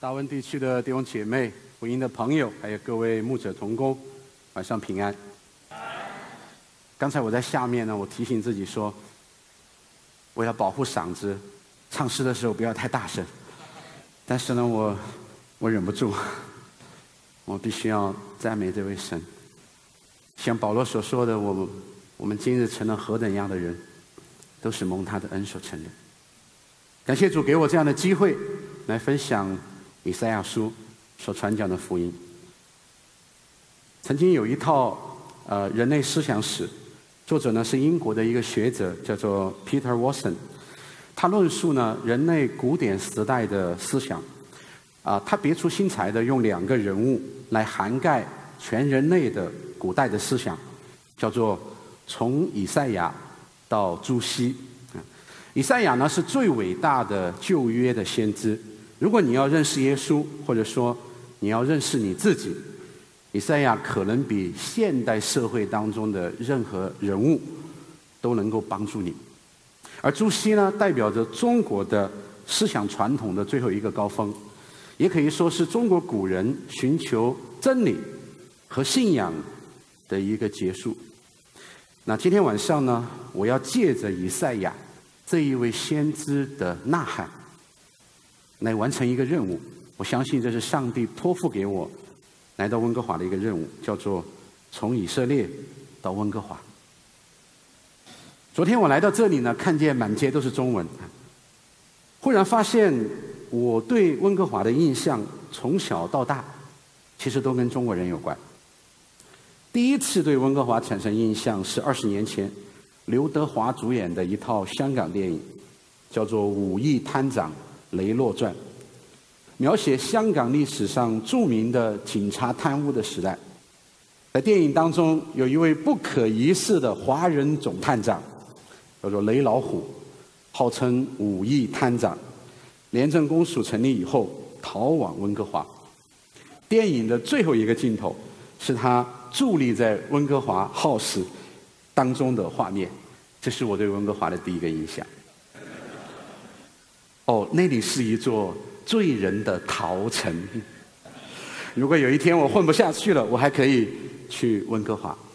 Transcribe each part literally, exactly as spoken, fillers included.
大温地区的弟兄姐妹、福音的朋友，还有各位牧者同工，晚上平安。刚才我在下面呢，我提醒自己说，为了保护嗓子，唱诗的时候不要太大声。但是呢，我我忍不住，我必须要赞美这位神。像保罗所说的，我们我们今日成了何等样的人，都是蒙他的恩所成的。感谢主给我这样的机会，来分享以赛亚书所传讲的福音。曾经有一套呃人类思想史，作者呢是英国的一个学者，叫做 Peter Watson。他论述呢人类古典时代的思想，啊、呃，他别出心裁的用两个人物来涵盖全人类的古代的思想，叫做从以赛亚到朱熹。以赛亚呢是最伟大的旧约的先知。如果你要认识耶稣，或者说你要认识你自己，以赛亚可能比现代社会当中的任何人物都能够帮助你。而朱熹呢，代表着中国的思想传统的最后一个高峰，也可以说是中国古人寻求真理和信仰的一个结束。那今天晚上呢，我要借着以赛亚这一位先知的呐喊，来完成一个任务。我相信这是上帝托付给我来到温哥华的一个任务，叫做从以色列到温哥华。昨天我来到这里呢，看见满街都是中文，忽然发现我对温哥华的印象从小到大其实都跟中国人有关。第一次对温哥华产生印象是二十年前刘德华主演的一套香港电影，叫做《武义探长雷洛传》，描写香港历史上著名的警察贪污的时代。在电影当中，有一位不可一世的华人总探长，叫做雷老虎，号称武义探长。廉政公署成立以后，逃往温哥华。电影的最后一个镜头是他伫立在温哥华 House 当中的画面，这是我对温哥华的第一个印象。哦，那里是一座罪人的逃城。如果有一天我混不下去了，我还可以去温哥华。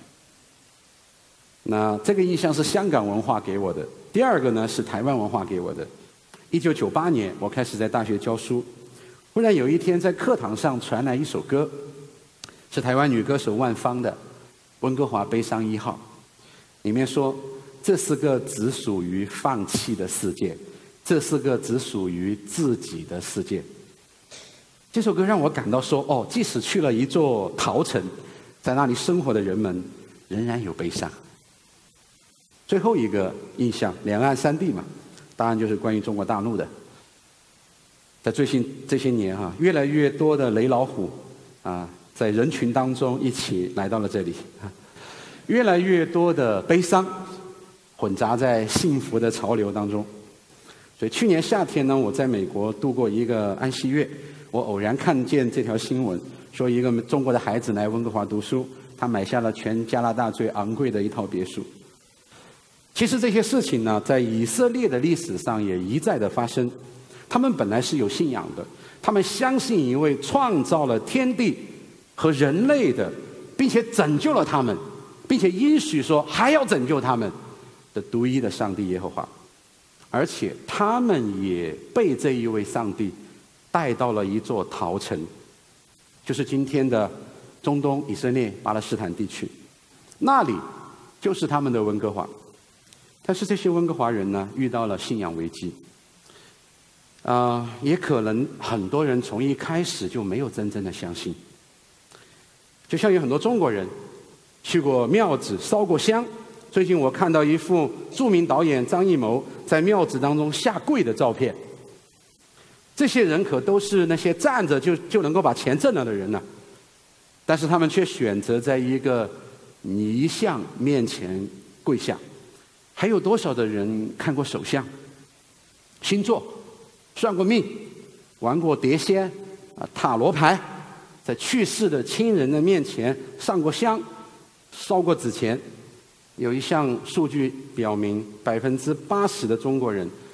那这个印象是香港文化给我的。第二个呢是台湾文化给我的。一九九八年，我开始在大学教书，忽然有一天在课堂上传来一首歌，是台湾女歌手万芳的《温哥华悲伤一号》，里面说这是个只属于放弃的世界，这是个只属于自己的世界。这首歌让我感到说，哦，即使去了一座逃城，在那里生活的人们仍然有悲伤。最后一个印象，两岸三地嘛，当然就是关于中国大陆的。在最近这些年哈、啊，越来越多的雷老虎啊，在人群当中一起来到了这里，越来越多的悲伤混杂在幸福的潮流当中。所以去年夏天呢，我在美国度过一个安息月，我偶然看见这条新闻，说一个中国的孩子来温哥华读书，他买下了全加拿大最昂贵的一套别墅。其实这些事情呢，在以色列的历史上也一再的发生。他们本来是有信仰的，他们相信一位创造了天地和人类的，并且拯救了他们，并且应许说还要拯救他们的独一的上帝耶和华。而且他们也被这一位上帝带到了一座逃城，就是今天的中东以色列巴勒斯坦地区，那里就是他们的温哥华。但是这些温哥华人呢，遇到了信仰危机，啊、呃，也可能很多人从一开始就没有真正的相信。就像有很多中国人去过庙子烧过香。最近我看到一幅著名导演张艺谋在庙子当中下跪的照片。这些人可都是那些站着就就能够把钱挣了的人呢、啊，但是他们却选择在一个泥像面前跪下。还有多少的人看过手相、星座、算过命、玩过碟仙、啊塔罗牌，在去世的亲人的面前上过香、烧过纸钱？有一项数据表明，百分之八十的中国人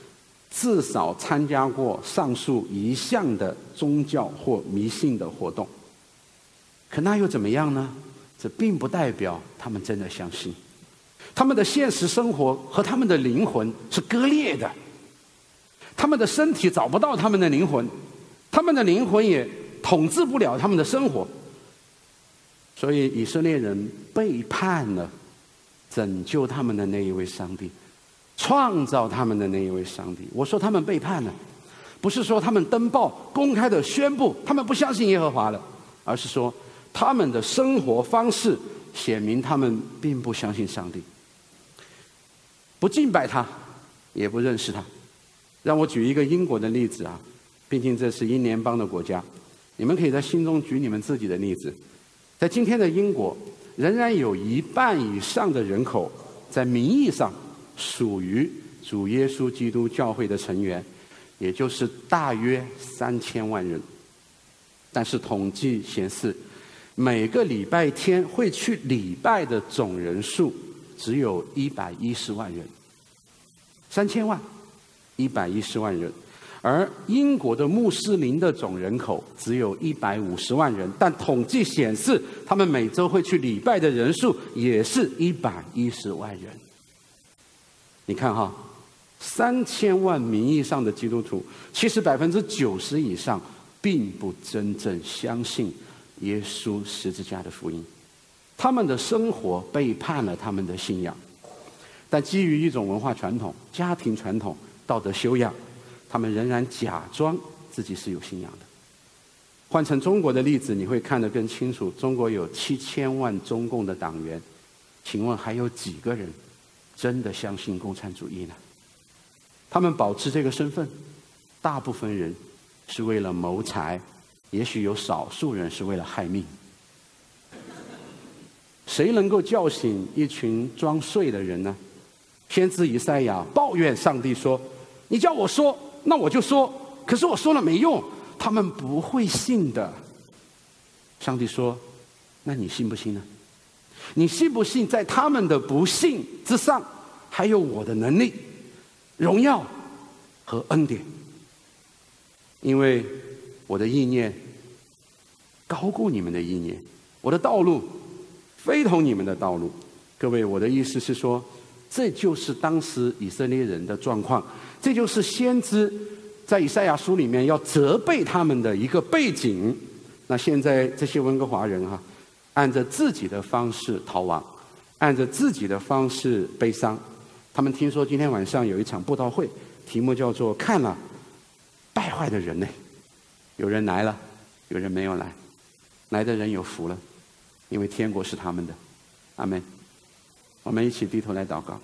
至少参加过上述一项的宗教或迷信的活动。可那又怎么样呢？这并不代表他们真的相信。他们的现实生活和他们的灵魂是割裂的，他们的身体找不到他们的灵魂，他们的灵魂也统治不了他们的生活。所以以色列人背叛了拯救他们的那一位上帝，创造他们的那一位上帝。我说他们背叛了，不是说他们登报公开的宣布他们不相信耶和华了，而是说他们的生活方式显明他们并不相信上帝，不敬拜他，也不认识他。让我举一个英国的例子啊，毕竟这是英联邦的国家，你们可以在心中举你们自己的例子。在今天的英国，仍然有一半以上的人口在名义上属于主耶稣基督教会的成员，也就是大约三千万人。但是统计显示，每个礼拜天会去礼拜的总人数只有一百一十万人，三千万，一百一十万人。而英国的穆斯林的总人口只有一百五十万人，但统计显示，他们每周会去礼拜的人数也是一百一十万人。你看哈，三千万名义上的基督徒，其实百分之九十以上并不真正相信耶稣十字架的福音，他们的生活背叛了他们的信仰，但基于一种文化传统、家庭传统、道德修养，他们仍然假装自己是有信仰的。换成中国的例子，你会看得更清楚。中国有七千万中共的党员，请问还有几个人真的相信共产主义呢？他们保持这个身份，大部分人是为了谋财，也许有少数人是为了害命。谁能够叫醒一群装睡的人呢？先知以赛亚抱怨上帝说：“你叫我说，那我就说，可是我说了没用，他们不会信的。”上帝说：“那你信不信呢？你信不信在他们的不信之上，还有我的能力、荣耀和恩典？因为我的意念高过你们的意念，我的道路非同你们的道路。”各位，我的意思是说，这就是当时以色列人的状况，这就是先知在以赛亚书里面要责备他们的一个背景。那现在这些温哥华人哈、啊，按着自己的方式逃亡，按着自己的方式悲伤。他们听说今天晚上有一场布道会，题目叫做“看了败坏的人类”，有人来了，有人没有来，来的人有福了，因为天国是他们的。阿们。我们一起低头来祷告。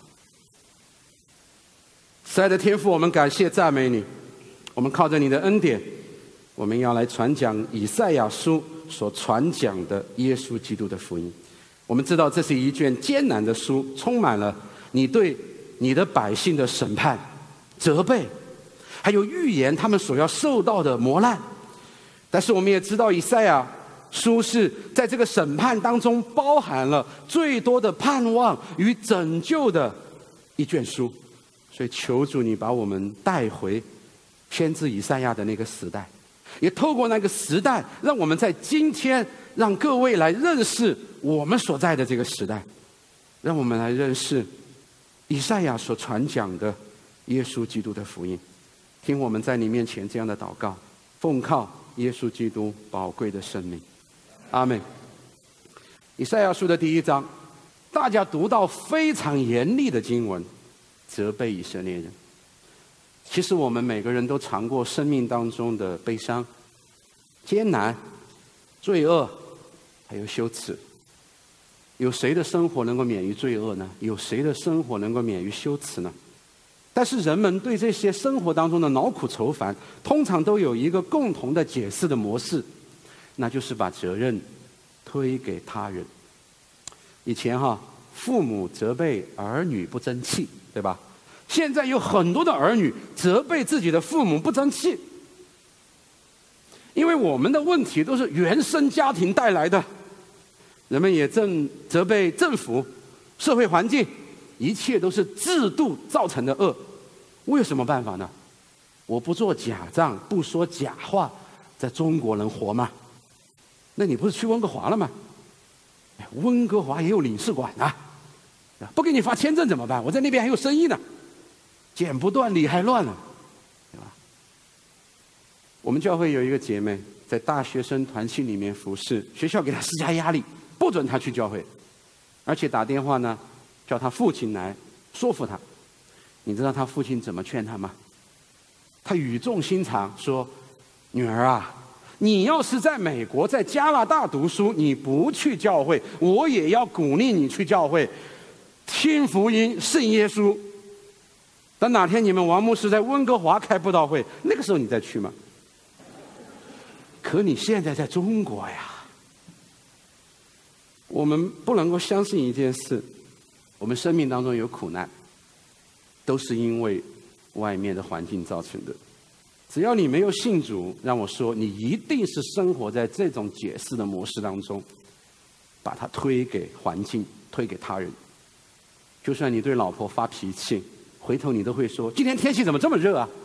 慈爱的天父，我们感谢赞美你，我们靠着你的恩典，我们要来传讲以赛亚书所传讲的耶稣基督的福音。我们知道这是一卷艰难的书，充满了你对你的百姓的审判、责备，还有预言他们所要受到的磨难。但是我们也知道以赛亚书是在这个审判当中包含了最多的盼望与拯救的一卷书，所以求主你把我们带回先知以赛亚的那个时代，也透过那个时代，让我们在今天让各位来认识我们所在的这个时代，让我们来认识以赛亚所传讲的耶稣基督的福音。听我们在你面前这样的祷告，奉靠耶稣基督宝贵的生命，阿们。以赛亚书的第一章，大家读到非常严厉的经文，责备以色列人。其实我们每个人都尝过生命当中的悲伤、艰难、罪恶，还有羞耻。有谁的生活能够免于罪恶呢？有谁的生活能够免于羞耻呢？但是人们对这些生活当中的恼苦愁烦，通常都有一个共同的解释的模式，那就是把责任推给他人。以前哈，父母责备儿女不争气，对吧？现在有很多的儿女责备自己的父母不争气，因为我们的问题都是原生家庭带来的。人们也正责备政府、社会环境，一切都是制度造成的恶。我有什么办法呢？ 我不做假账，不说假话，在中国能活吗？那你不是去温哥华了吗？温哥华也有领事馆啊，不给你发签证怎么办？我在那边还有生意呢，剪不断理还乱了，对吧？我们教会有一个姐妹在大学生团契里面服侍，学校给她施加压力，不准她去教会，而且打电话呢叫她父亲来说服她。你知道她父亲怎么劝她吗？他语重心长说：“女儿啊，你要是在美国、在加拿大读书，你不去教会，我也要鼓励你去教会，听福音、信耶稣。等哪天你们王牧师在温哥华开布道会，那个时候你再去吗？可你现在在中国呀。”我们不能够相信一件事，我们生命当中有苦难，都是因为外面的环境造成的。只要你没有信主，让我说，你一定是生活在这种解释的模式当中，把它推给环境，推给他人。就算你对老婆发脾气，回头你都会说：“今天天气怎么这么热啊？”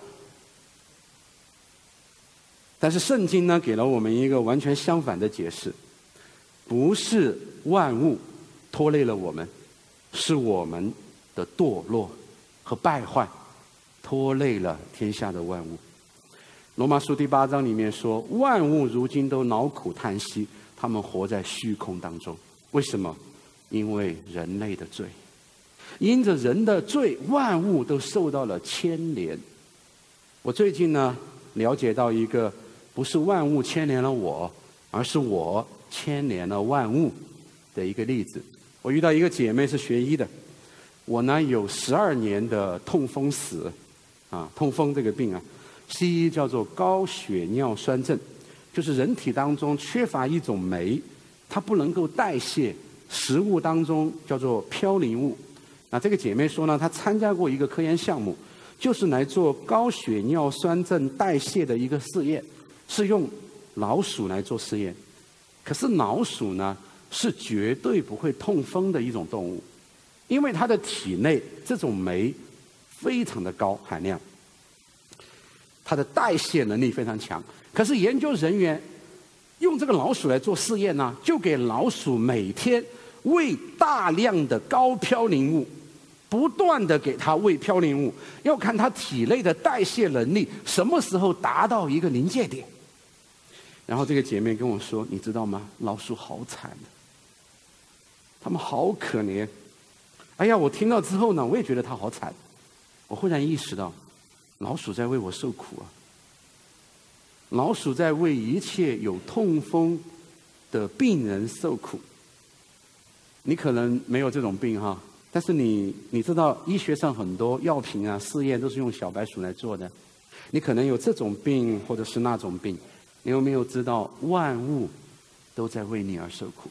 但是圣经呢，给了我们一个完全相反的解释，不是万物拖累了我们，是我们的堕落和败坏拖累了天下的万物。罗马书第八章里面说，万物如今都劳苦叹息，他们活在虚空当中。为什么？因为人类的罪，因着人的罪，万物都受到了牵连。我最近呢了解到一个，不是万物牵连了我，而是我牵连了万物的一个例子。我遇到一个姐妹是学医的，我呢有十二年的痛风史啊，痛风这个病啊，西医叫做高血尿酸症，就是人体当中缺乏一种酶，它不能够代谢食物当中叫做嘌呤物。那这个姐妹说呢，她参加过一个科研项目，就是来做高血尿酸症代谢的一个试验，是用老鼠来做试验。可是老鼠呢是绝对不会痛风的一种动物，因为它的体内这种酶非常的高含量，它的代谢能力非常强。可是研究人员用这个老鼠来做试验呢，就给老鼠每天喂大量的高嘌呤物，不断的给它喂嘌呤物，要看它体内的代谢能力什么时候达到一个临界点。然后这个姐妹跟我说，你知道吗？老鼠好惨的，他们好可怜。哎呀，我听到之后呢，我也觉得他好惨。我忽然意识到，老鼠在为我受苦啊！老鼠在为一切有痛风的病人受苦。你可能没有这种病哈，但是你你知道医学上很多药品啊试验都是用小白鼠来做的。你可能有这种病或者是那种病，你有没有知道万物都在为你而受苦？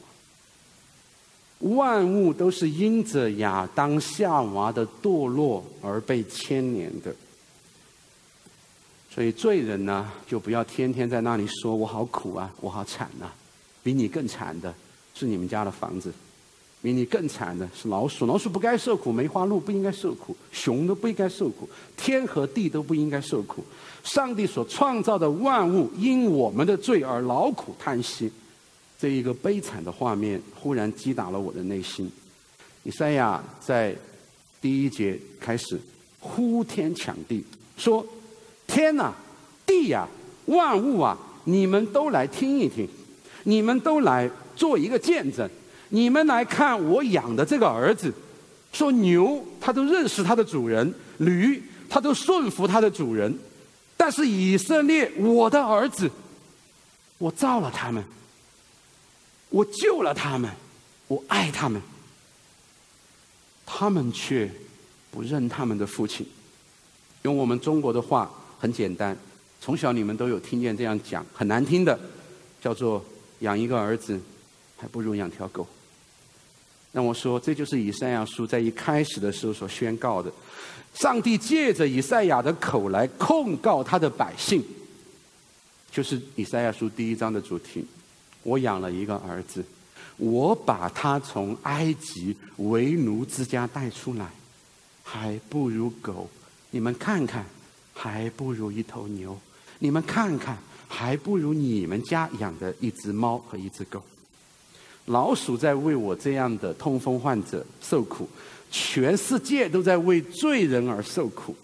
万物都是因着亚当夏娃的堕落而被牵连的。所以罪人呢，就不要天天在那里说我好苦啊，我好惨啊。比你更惨的是你们家的房子，比你更惨的是老鼠。老鼠不该受苦，梅花鹿不应该受苦，熊都不应该受苦，天和地都不应该受苦。上帝所创造的万物因我们的罪而劳苦叹息。这一个悲惨的画面忽然击打了我的内心。以赛亚在第一节开始呼天抢地，说：天哪，地呀，万物啊，你们都来听一听，你们都来做一个见证，你们来看我养的这个儿子。说牛它都认识它的主人，驴它都顺服它的主人，但是以色列我的儿子，我造了他们，我救了他们，我爱他们，他们却不认他们的父亲。用我们中国的话很简单，从小你们都有听见这样讲，很难听的，叫做养一个儿子还不如养条狗。让我说，这就是以赛亚书在一开始的时候所宣告的。上帝借着以赛亚的口来控告他的百姓，就是以赛亚书第一章的主题。我养了一个儿子，我把他从埃及为奴之家带出来，还不如狗。你们看看， 还不如一头牛；你们看看，还不如你们家养的一只猫和一只狗。老鼠在为我这样的痛风患者受苦，全世界都在为罪人而受苦。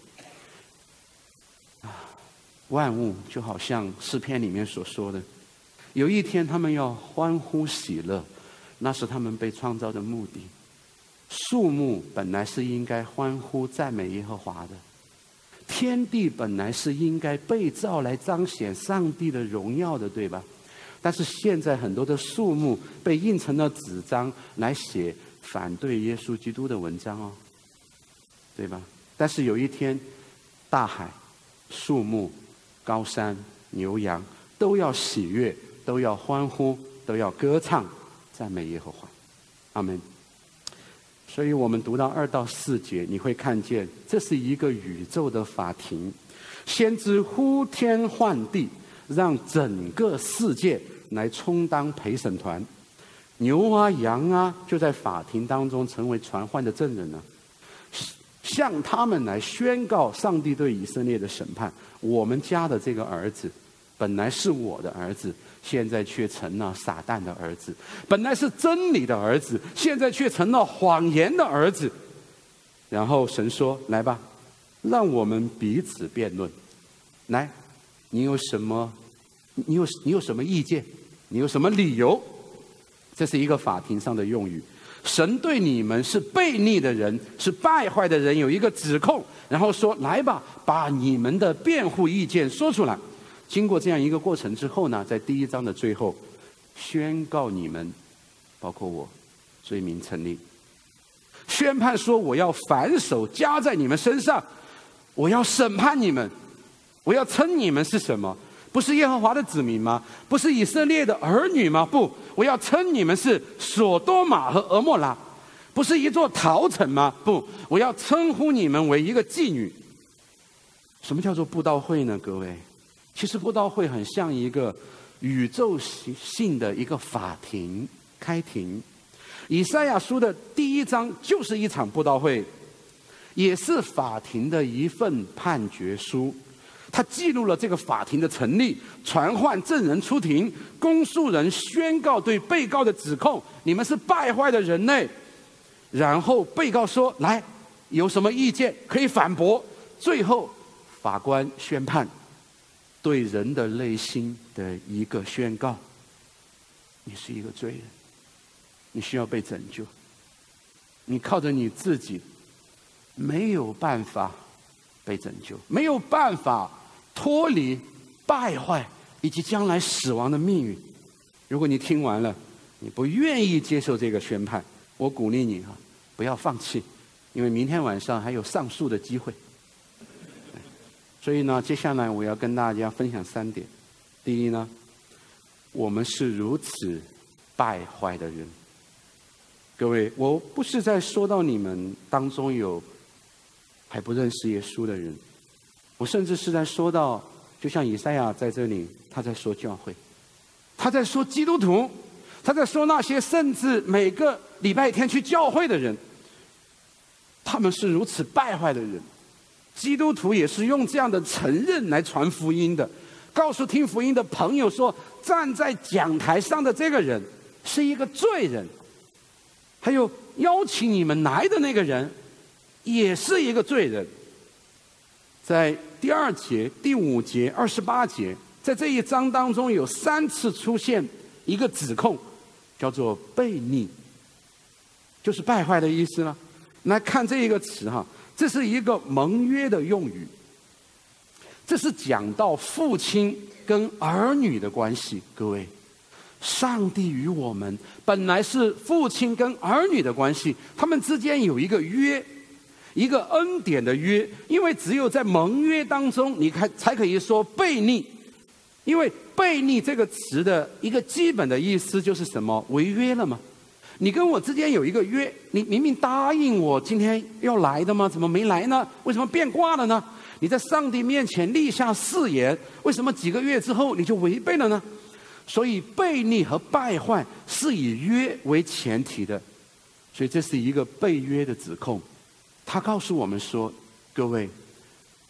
啊，万物就好像诗篇里面所说的，有一天他们要欢呼喜乐，那是他们被创造的目的。树木本来是应该欢呼赞美耶和华的，天地本来是应该被造来彰显上帝的荣耀的，对吧？但是现在很多的树木被印成了纸张来写反对耶稣基督的文章哦，对吧？但是有一天，大海、树木、高山、牛羊都要喜悦，都要欢呼，都要歌唱赞美耶和华。阿们。所以我们读到二到四节，你会看见这是一个宇宙的法庭，先知呼天唤地，让整个世界来充当陪审团，牛啊羊啊就在法庭当中成为传唤的证人呢，向他们来宣告上帝对以色列的审判。我们家的这个儿子本来是我的儿子，现在却成了撒旦的儿子；本来是真理的儿子，现在却成了谎言的儿子。然后神说：来吧，让我们彼此辩论。来，你有什么你有你有什么意见？你有什么理由？这是一个法庭上的用语。神对你们是悖逆的人，是败坏的人有一个指控，然后说：来吧，把你们的辩护意见说出来。经过这样一个过程之后呢，在第一章的最后宣告你们，包括我，罪名成立，宣判说我要反手加在你们身上，我要审判你们，我要称你们是什么？不是耶和华的子民吗？不是以色列的儿女吗？不，我要称你们是所多玛和俄莫拉。不是一座陶城吗？不，我要称呼你们为一个妓女。什么叫做布道会呢？各位，其实布道会很像一个宇宙性的一个法庭开庭。以赛亚书的第一章就是一场布道会，也是法庭的一份判决书。他记录了这个法庭的成立，传唤证人出庭，公诉人宣告对被告的指控：你们是败坏的人类。然后被告说：来，有什么意见可以反驳。最后法官宣判，对人的内心的一个宣告：你是一个罪人，你需要被拯救，你靠着你自己没有办法被拯救，没有办法脱离败坏以及将来死亡的命运。如果你听完了，你不愿意接受这个宣判，我鼓励你啊，不要放弃，因为明天晚上还有上诉的机会。所以呢，接下来我要跟大家分享三点。第一呢，我们是如此败坏的人。各位，我不是在说到你们当中有还不认识耶稣的人，我甚至是在说到，就像以赛亚在这里，他在说教会，他在说基督徒，他在说那些甚至每个礼拜天去教会的人，他们是如此败坏的人。基督徒也是用这样的承认来传福音的，告诉听福音的朋友说，站在讲台上的这个人是一个罪人，还有邀请你们来的那个人也是一个罪人。在第二节、第五节、二十八节，在这一章当中有三次出现一个指控，叫做悖逆，就是败坏的意思了。来看这一个词哈，这是一个盟约的用语，这是讲到父亲跟儿女的关系。各位，上帝与我们本来是父亲跟儿女的关系，他们之间有一个约，一个恩典的约。因为只有在盟约当中，你看才可以说悖逆。因为悖逆这个词的一个基本的意思就是什么？违约了吗？你跟我之间有一个约，你明明答应我今天要来的吗？怎么没来呢？为什么变卦了呢？你在上帝面前立下誓言，为什么几个月之后你就违背了呢？所以悖逆和败坏是以约为前提的，所以这是一个背约的指控。他告诉我们说，各位，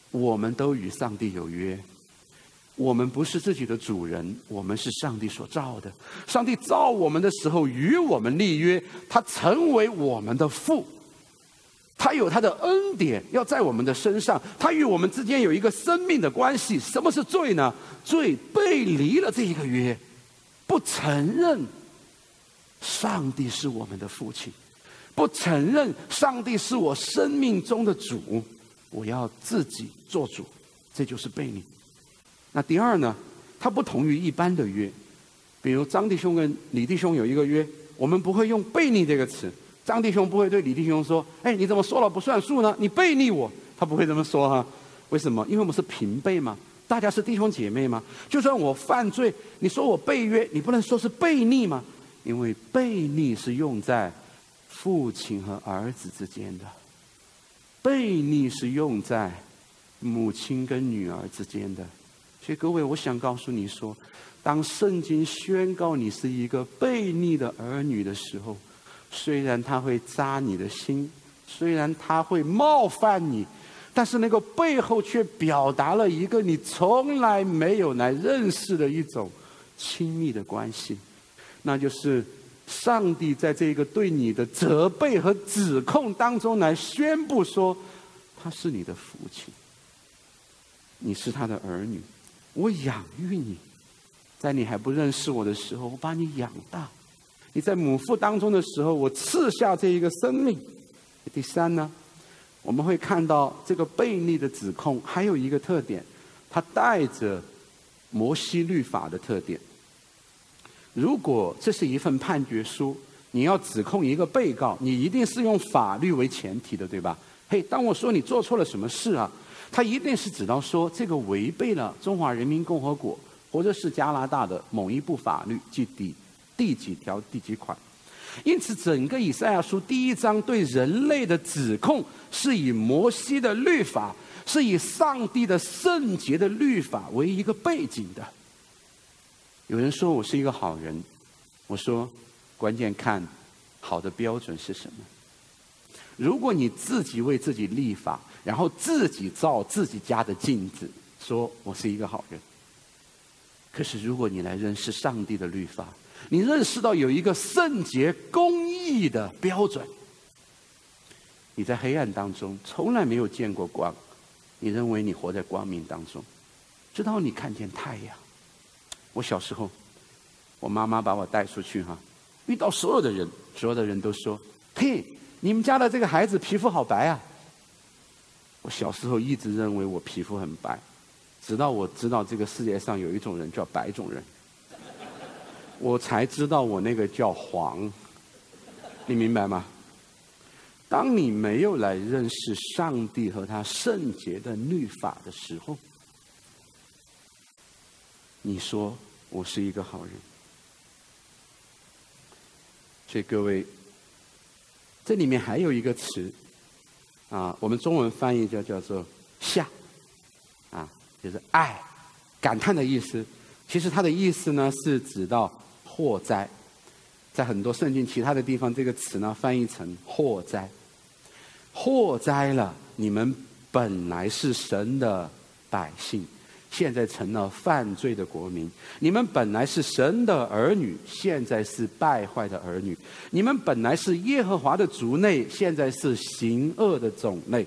我们都与上帝有约。我们不是自己的主人，我们是上帝所造的。上帝造我们的时候与我们立约，他成为我们的父，他有他的恩典要在我们的身上，他与我们之间有一个生命的关系。什么是罪呢？罪背离了这一个约，不承认上帝是我们的父亲，不承认上帝是我生命中的主，我要自己做主，这就是悖逆。那第二呢，它不同于一般的约，比如张弟兄跟李弟兄有一个约，我们不会用悖逆这个词。张弟兄不会对李弟兄说：“哎，你怎么说了不算数呢？你悖逆我。”他不会这么说哈。为什么？因为我们是平辈嘛，大家是弟兄姐妹嘛。就算我犯罪，你说我背约，你不能说是悖逆吗？因为悖逆是用在父亲和儿子之间的，悖逆是用在母亲跟女儿之间的。所以各位，我想告诉你说，当圣经宣告你是一个悖逆的儿女的时候，虽然他会扎你的心，虽然他会冒犯你，但是那个背后却表达了一个你从来没有来认识的一种亲密的关系，那就是上帝在这个对你的责备和指控当中来宣布说，他是你的父亲，你是他的儿女，我养育你，在你还不认识我的时候，我把你养大；你在母腹当中的时候，我赐下这一个生命。第三呢，我们会看到这个悖逆的指控还有一个特点，它带着摩西律法的特点。如果这是一份判决书，你要指控一个被告，你一定是用法律为前提的，对吧？嘿，当我说你做错了什么事啊，他一定是指到说这个违背了中华人民共和国或者是加拿大的某一部法律，即第第几条第几款。因此整个以赛亚书第一章对人类的指控是以摩西的律法，是以上帝的圣洁的律法为一个背景的。有人说我是一个好人，我说关键看好的标准是什么。如果你自己为自己立法，然后自己照自己家的镜子说我是一个好人，可是如果你来认识上帝的律法，你认识到有一个圣洁公义的标准，你在黑暗当中从来没有见过光，你认为你活在光明当中，直到你看见太阳。我小时候，我妈妈把我带出去哈，遇到所有的人，所有的人都说：“嘿，你们家的这个孩子皮肤好白啊。”我小时候一直认为我皮肤很白，直到我知道这个世界上有一种人叫白种人，我才知道我那个叫黄。你明白吗？当你没有来认识上帝和他圣洁的律法的时候，你说我是一个好人。所以各位，这里面还有一个词啊，我们中文翻译叫叫做夏啊，就是爱，感叹的意思。其实它的意思呢是指到祸灾，在很多圣经其他的地方，这个词呢翻译成祸灾。祸灾了，你们本来是神的百姓，现在成了犯罪的国民。你们本来是神的儿女，现在是败坏的儿女。你们本来是耶和华的族类，现在是行恶的种类。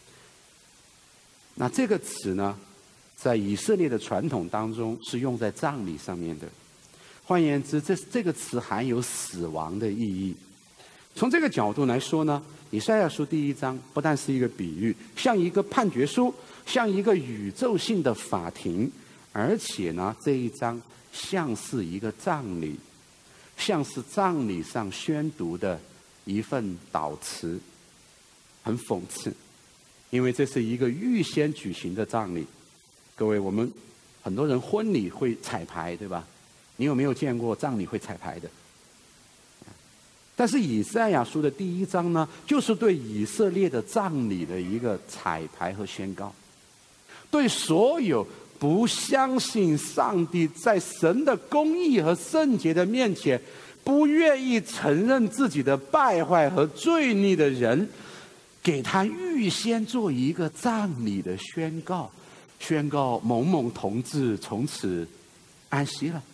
那这个词呢，在以色列的传统当中是用在葬礼上面的。换言之，这这个词含有死亡的意义。从这个角度来说呢，以赛亚书第一章不但是一个比喻，像一个判决书，像一个宇宙性的法庭，而且呢，这一章像是一个葬礼，像是葬礼上宣读的一份祷词，很讽刺，因为这是一个预先举行的葬礼。各位，我们很多人婚礼会彩排，对吧？你有没有见过葬礼会彩排的？但是以赛亚书的第一章呢，就是对以色列的葬礼的一个彩排和宣告，对所有不相信上帝在神的公义和圣洁的面前，不愿意承认自己的败坏和罪孽的人， 给他预先做一个葬礼的宣告，宣告某某同志从此安息了。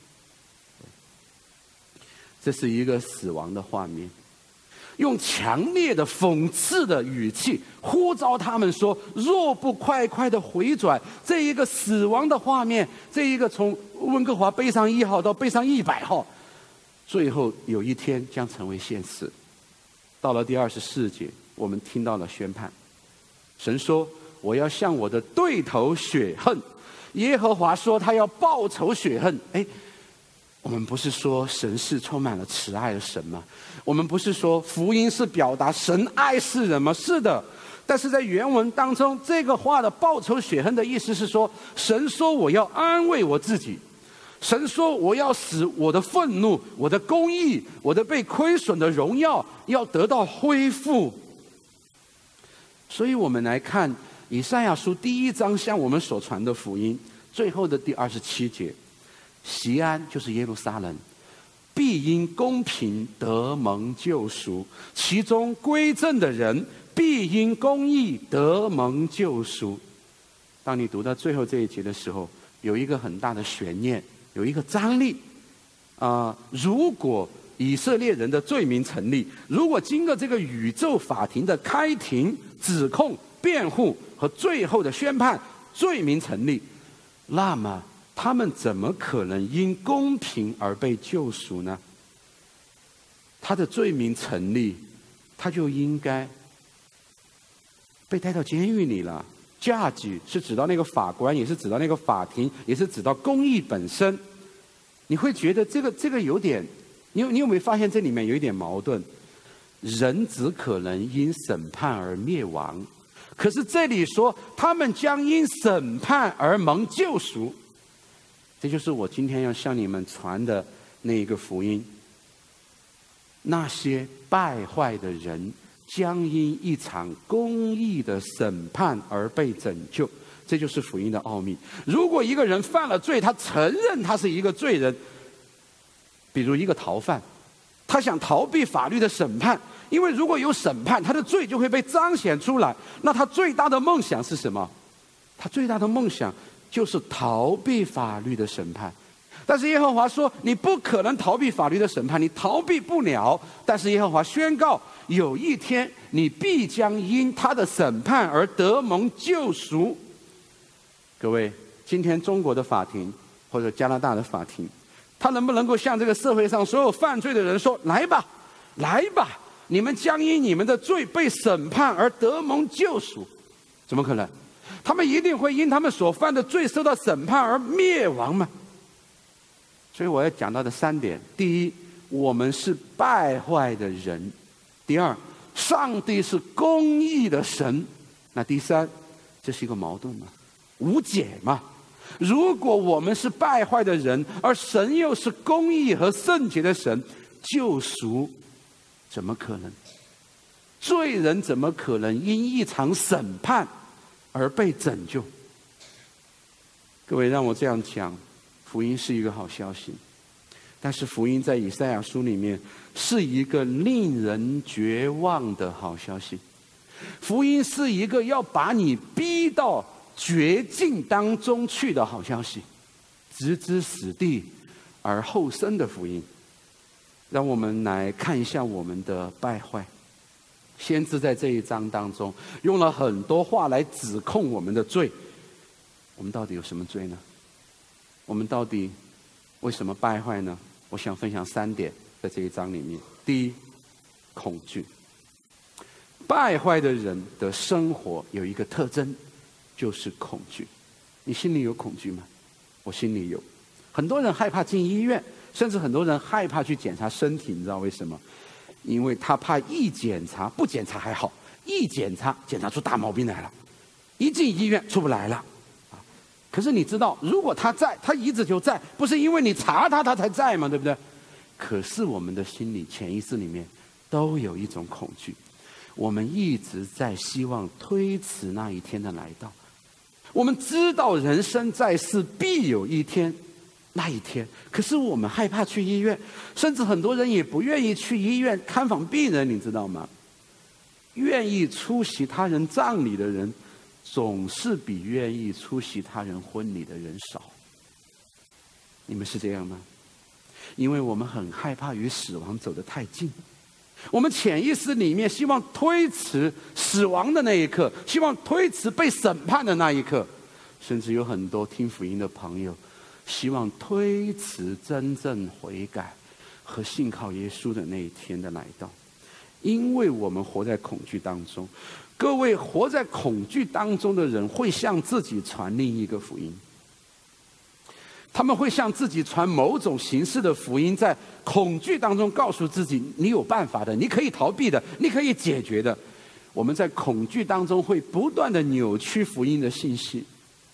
这是一个死亡的画面，用强烈的讽刺的语气呼召他们说：若不快快的回转，这一个死亡的画面，这一个从温哥华悲伤一号到悲伤一百号，最后有一天将成为现实。到了第二十四节，我们听到了宣判，神说：我要向我的对头血恨。耶和华说他要报仇雪恨。哎，我们不是说神是充满了慈爱的神吗？我们不是说福音是表达神爱世人吗？是的，但是在原文当中，这个话的报仇雪恨的意思是说，神说我要安慰我自己，神说我要使我的愤怒、我的公义、我的被亏损的荣耀要得到恢复。所以我们来看以赛亚书第一章向我们所传的福音，最后的第二十七节，锡安就是耶路撒冷，必因公平得蒙救赎，其中归正的人必因公义得蒙救赎。当你读到最后这一节的时候，有一个很大的悬念，有一个张力啊、呃！如果以色列人的罪名成立，如果经过这个宇宙法庭的开庭、指控、辩护和最后的宣判，罪名成立，那么他们怎么可能因公平而被救赎呢？他的罪名成立，他就应该被带到监狱里了。judge 是指到那个法官，也是指到那个法庭，也是指到公义本身。你会觉得这个这个有点，你有你有没有发现这里面有一点矛盾？人只可能因审判而灭亡，可是这里说他们将因审判而蒙救赎。这就是我今天要向你们传的那一个福音。那些败坏的人将因一场公义的审判而被拯救，这就是福音的奥秘。如果一个人犯了罪，他承认他是一个罪人，比如一个逃犯，他想逃避法律的审判，因为如果有审判，他的罪就会被彰显出来。那他最大的梦想是什么？他最大的梦想就是逃避法律的审判。但是耶和华说，你不可能逃避法律的审判，你逃避不了。但是耶和华宣告，有一天你必将因他的审判而得蒙救赎。各位，今天中国的法庭或者加拿大的法庭，他能不能够向这个社会上所有犯罪的人说，来吧，来吧，你们将因你们的罪被审判而得蒙救赎？怎么可能？他们一定会因他们所犯的罪受到审判而灭亡吗？所以我要讲到的三点：第一，我们是败坏的人；第二，上帝是公义的神；那第三，这是一个矛盾吗？无解吗？如果我们是败坏的人，而神又是公义和圣洁的神，救赎怎么可能？罪人怎么可能因一场审判而被拯救？各位，让我这样讲，福音是一个好消息，但是福音在以赛亚书里面是一个令人绝望的好消息。福音是一个要把你逼到绝境当中去的好消息，置之死地而后生的福音。让我们来看一下我们的败坏。先知在这一章当中用了很多话来指控我们的罪。我们到底有什么罪呢？我们到底为什么败坏呢？我想分享三点在这一章里面。第一，恐惧。败坏的人的生活有一个特征，就是恐惧。你心里有恐惧吗？我心里有。很多人害怕进医院，甚至很多人害怕去检查身体，你知道为什么？因为他怕一检查，不检查还好，一检查检查出大毛病来了，一进医院出不来了。可是你知道，如果他在，他一直就在，不是因为你查他他才在嘛，对不对？可是我们的心里潜意识里面都有一种恐惧，我们一直在希望推迟那一天的来到。我们知道人生在世必有一天，那一天，可是我们害怕去医院，甚至很多人也不愿意去医院看访病人，你知道吗？ 愿意出席他人葬礼的人，总是比愿意出席他人婚礼的人少。你们是这样吗？因为我们很害怕与死亡走得太近，我们潜意识里面希望推迟死亡的那一刻，希望推迟被审判的那一刻，甚至有很多听福音的朋友希望推迟真正悔改和信靠耶稣的那一天的来到。因为我们活在恐惧当中，各位，活在恐惧当中的人会向自己传另一个福音，他们会向自己传某种形式的福音，在恐惧当中告诉自己，你有办法的，你可以逃避的，你可以解决的。我们在恐惧当中会不断的扭曲福音的信息，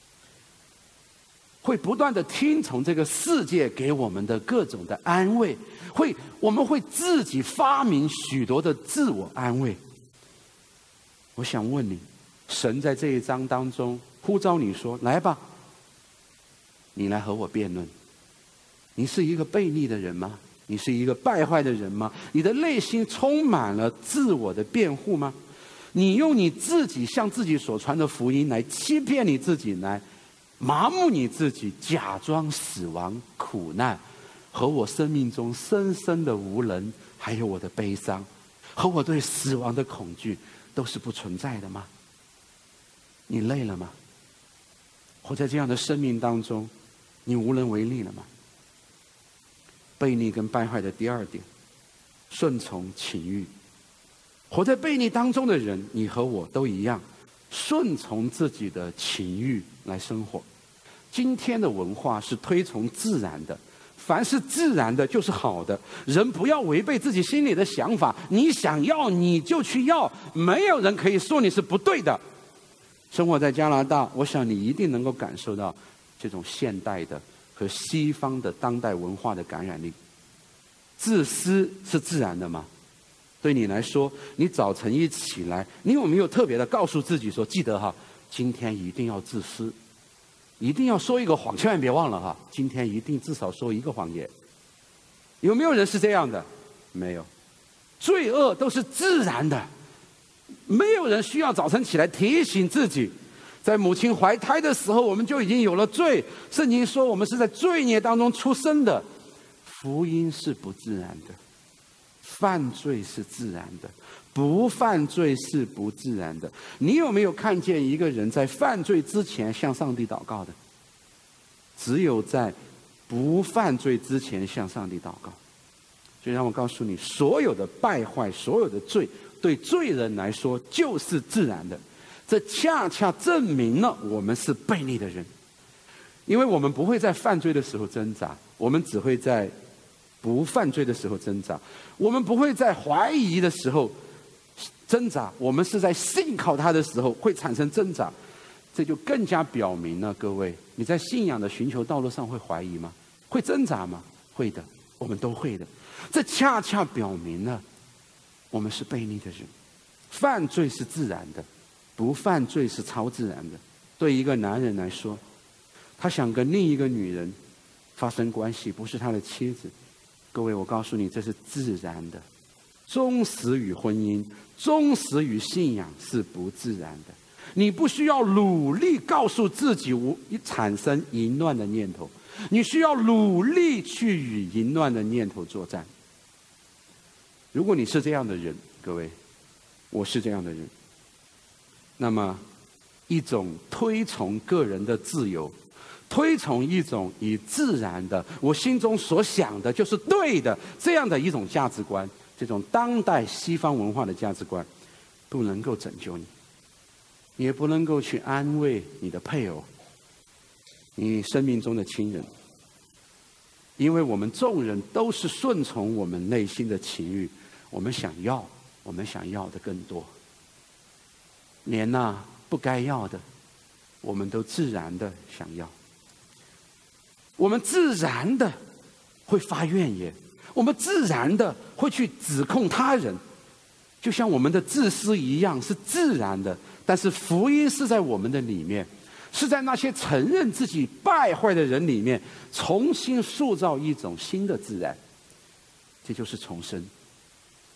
会不断的听从这个世界给我们的各种的安慰，会我们会自己发明许多的自我安慰。我想问你，神在这一章当中呼召你说，来吧，你来和我辩论。你是一个悖逆的人吗？你是一个败坏的人吗？你的内心充满了自我的辩护吗？你用你自己向自己所传的福音来欺骗你自己，来麻木你自己，假装死亡、苦难和我生命中深深的无能，还有我的悲伤和我对死亡的恐惧都是不存在的吗？你累了吗？活在这样的生命当中，你无能为力了吗？悖逆跟败坏的第二点，顺从情欲。活在悖逆当中的人，你和我都一样，顺从自己的情欲来生活。今天的文化是推崇自然的，凡是自然的就是好的，人不要违背自己心里的想法，你想要你就去要，没有人可以说你是不对的。生活在加拿大，我想你一定能够感受到这种现代的和西方的当代文化的感染力。自私是自然的吗？对你来说，你早晨一起来，你有没有特别的告诉自己说，记得哈，今天一定要自私，一定要说一个谎，千万别忘了哈，今天一定至少说一个谎言。有没有人是这样的？没有。罪恶都是自然的，没有人需要早晨起来提醒自己。在母亲怀胎的时候，我们就已经有了罪。圣经说我们是在罪孽当中出生的。福音是不自然的，犯罪是自然的，不犯罪是不自然的。你有没有看见一个人在犯罪之前向上帝祷告的？只有在不犯罪之前向上帝祷告。所以让我告诉你，所有的败坏，所有的罪，对罪人来说就是自然的。这恰恰证明了我们是悖逆的人，因为我们不会在犯罪的时候挣扎，我们只会在不犯罪的时候挣扎。我们不会在怀疑的时候挣扎，我们是在信靠他的时候会产生挣扎。这就更加表明了，各位，你在信仰的寻求道路上会怀疑吗？会挣扎吗？会的，我们都会的。这恰恰表明了我们是悖逆的人。犯罪是自然的，不犯罪是超自然的。对一个男人来说，他想跟另一个女人发生关系，不是他的妻子，各位，我告诉你，这是自然的。忠实与婚姻，忠实与信仰是不自然的。你不需要努力告诉自己无产生淫乱的念头，你需要努力去与淫乱的念头作战。如果你是这样的人，各位，我是这样的人，那么一种推崇个人的自由，推崇一种以自然的我心中所想的就是对的这样的一种价值观，这种当代西方文化的价值观，不能够拯救你，也不能够去安慰你的配偶，你生命中的亲人。因为我们众人都是顺从我们内心的情欲，我们想要我们想要的更多，连那不该要的我们都自然的想要。我们自然的会发怨言，我们自然的会去指控他人，就像我们的自私一样，是自然的。但是福音是在我们的里面，是在那些承认自己败坏的人里面重新塑造一种新的自然，这就是重生。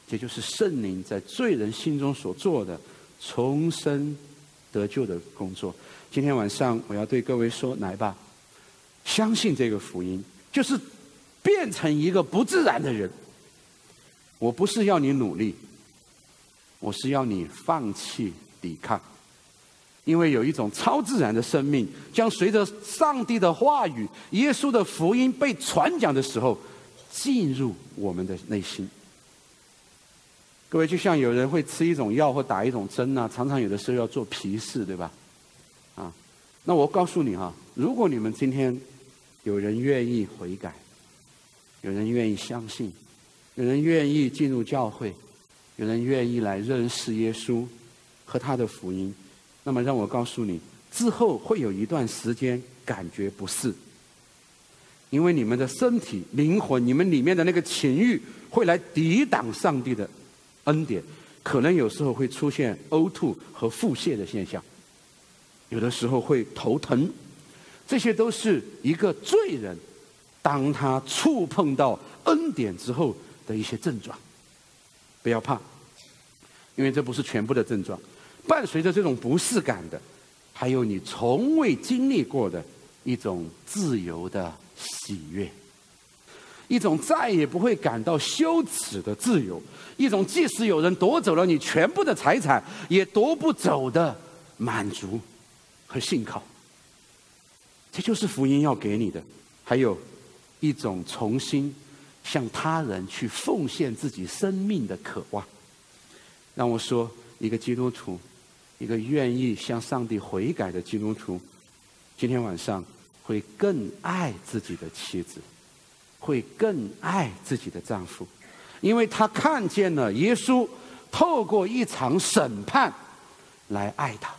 这就是圣灵在罪人心中所做的重生得救的工作。今天晚上我要对各位说，来吧，相信这个福音，就是变成一个不自然的人。我不是要你努力，我是要你放弃抵抗。因为有一种超自然的生命，将随着上帝的话语、耶稣的福音被传讲的时候，进入我们的内心。各位，就像有人会吃一种药或打一种针啊，常常有的时候要做皮试，对吧？啊，那我告诉你啊，如果你们今天有人愿意悔改，有人愿意相信，有人愿意进入教会，有人愿意来认识耶稣和他的福音，那么让我告诉你，之后会有一段时间感觉不适，因为你们的身体、灵魂，你们里面的那个情欲会来抵挡上帝的恩典，可能有时候会出现呕吐和腹泻的现象，有的时候会头疼，这些都是一个罪人当他触碰到恩典之后的一些症状。不要怕，因为这不是全部的症状。伴随着这种不适感的，还有你从未经历过的一种自由的喜悦，一种再也不会感到羞耻的自由，一种即使有人夺走了你全部的财产也夺不走的满足和信靠。这就是福音要给你的。还有一种重新向他人去奉献自己生命的渴望。让我说，一个基督徒，一个愿意向上帝悔改的基督徒，今天晚上会更爱自己的妻子，会更爱自己的丈夫，因为他看见了耶稣透过一场审判来爱他。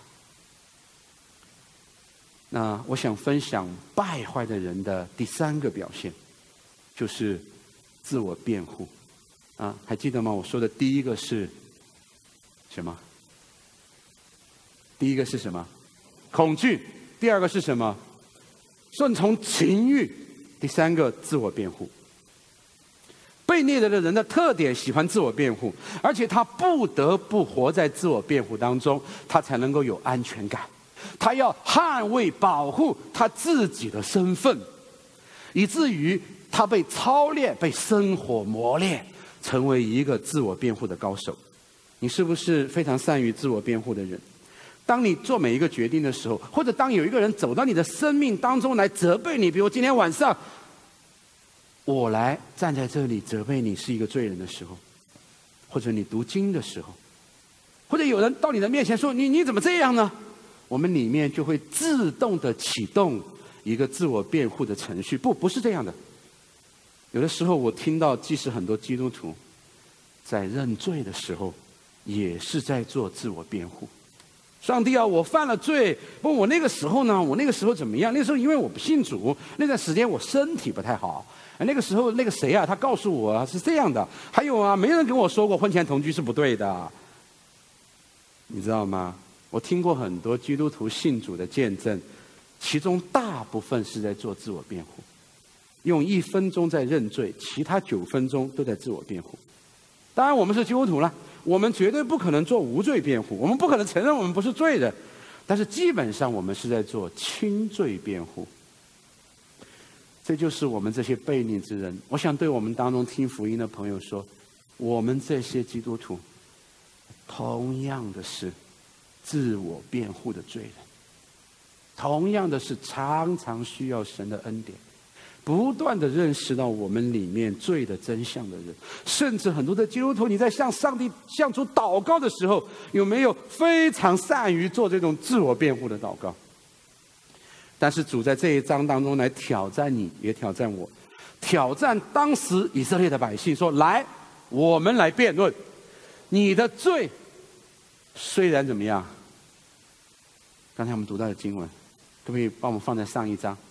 那我想分享败坏的人的第三个表现，就是自我辩护。啊，还记得吗？我说的第一个是什么？第一个是什么？恐惧。第二个是什么？顺从情欲。第三个，自我辩护。被虐的人的特点喜欢自我辩护，而且他不得不活在自我辩护当中，他才能够有安全感。他要捍卫、保护他自己的身份，以至于他被操练、被生活磨练，成为一个自我辩护的高手。你是不是非常善于自我辩护的人？当你做每一个决定的时候，或者当有一个人走到你的生命当中来责备你，比如今天晚上我来站在这里责备你是一个罪人的时候，或者你读经的时候，或者有人到你的面前说你你怎么这样呢？我们里面就会自动的启动一个自我辩护的程序。不，不是这样的。有的时候我听到，即使很多基督徒在认罪的时候，也是在做自我辩护。上帝啊，我犯了罪，不，我那个时候呢，我那个时候怎么样？那个时候因为我不信主，那段时间我身体不太好。那个时候那个谁啊，他告诉我是这样的。还有啊，没人跟我说过婚前同居是不对的，你知道吗？我听过很多基督徒信主的见证，其中大部分是在做自我辩护，用一分钟在认罪，其他九分钟都在自我辩护。当然我们是基督徒了，我们绝对不可能做无罪辩护，我们不可能承认我们不是罪人，但是基本上我们是在做轻罪辩护。这就是我们这些悖逆之人。我想对我们当中听福音的朋友说，我们这些基督徒同样的是自我辩护的罪人，同样的是常常需要神的恩典，不断的认识到我们里面罪的真相的人。甚至很多的基督徒，你在向上帝、向主祷告的时候，有没有非常善于做这种自我辩护的祷告？但是主在这一章当中来挑战你，也挑战我，挑战当时以色列的百姓说，来，我们来辩论，你的罪虽然怎么样？刚才我们读到的经文，可不可以帮我们放在上一章？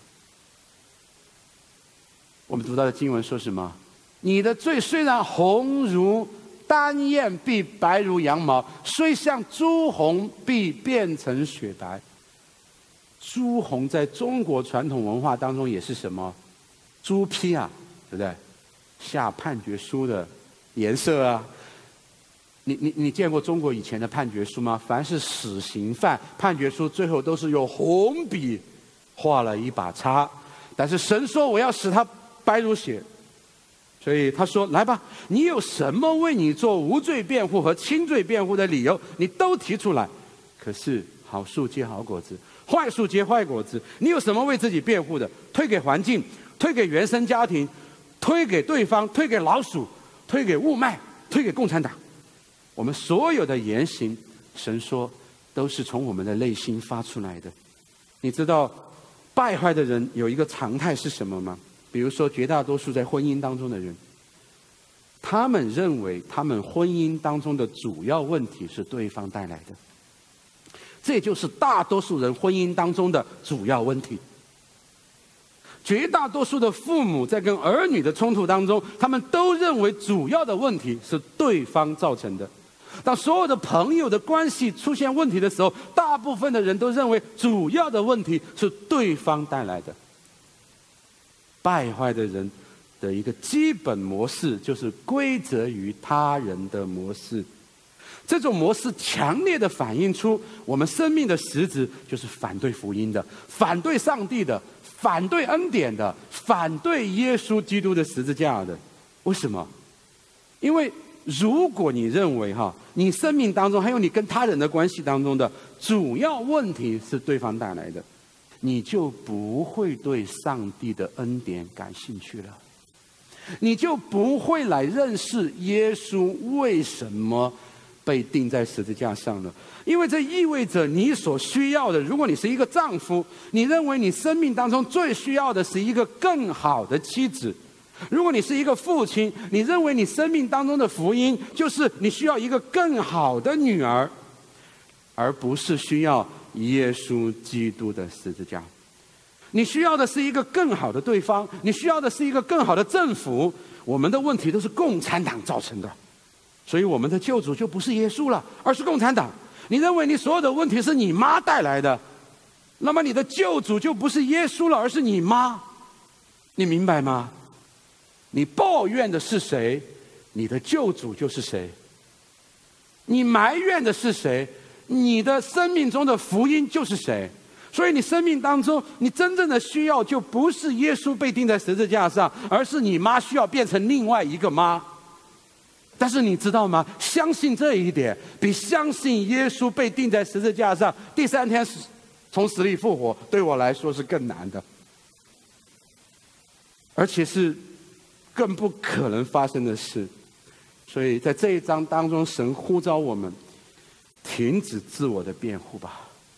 我们读到的经文说什么？你的罪虽然红如丹焰，必白如羊毛；虽像朱红，必变成雪白。朱红在中国传统文化当中也是什么？朱批啊，对不对？下判决书的颜色啊。 你你你见过中国以前的判决书吗？凡是死刑犯，判决书最后都是用红笔画了一把叉，但是神说我要使他白如雪。所以他说：“来吧，你有什么为你做无罪辩护和轻罪辩护的理由，你都提出来。可是好树结好果子，坏树结坏果子。你有什么为自己辩护的？推给环境，推给原生家庭，推给对方，推给老鼠，推给雾霾，推给共产党。我们所有的言行，神说都是从我们的内心发出来的。你知道败坏的人有一个常态是什么吗？比如说绝大多数在婚姻当中的人，他们认为他们婚姻当中的主要问题是对方带来的，这就是大多数人婚姻当中的主要问题。绝大多数的父母在跟儿女的冲突当中，他们都认为主要的问题是对方造成的。当所有的朋友的关系出现问题的时候，大部分的人都认为主要的问题是对方带来的。败坏的人的一个基本模式就是归责于他人的模式，这种模式强烈的反映出我们生命的实质就是反对福音的，反对上帝的，反对恩典的，反对耶稣基督的十字架的。为什么？因为如果你认为哈，你生命当中还有你跟他人的关系当中的主要问题是对方带来的，你就不会对上帝的恩典感兴趣了，你就不会来认识耶稣为什么被钉在十字架上了。因为这意味着你所需要的，如果你是一个丈夫，你认为你生命当中最需要的是一个更好的妻子；如果你是一个父亲，你认为你生命当中的福音就是你需要一个更好的女儿，而不是需要耶稣基督的十字架。你需要的是一个更好的对方，你需要的是一个更好的政府。我们的问题都是共产党造成的，所以我们的救主就不是耶稣了，而是共产党。你认为你所有的问题是你妈带来的，那么你的救主就不是耶稣了，而是你妈。你明白吗？你抱怨的是谁，你的救主就是谁。你埋怨的是谁，你的生命中的福音就是谁。所以你生命当中你真正的需要就不是耶稣被钉在十字架上，而是你妈需要变成另外一个妈。但是你知道吗？相信这一点比相信耶稣被钉在十字架上第三天从死里复活对我来说是更难的，而且是更不可能发生的事。所以在这一章当中，神呼召我们停止自我的辩护吧，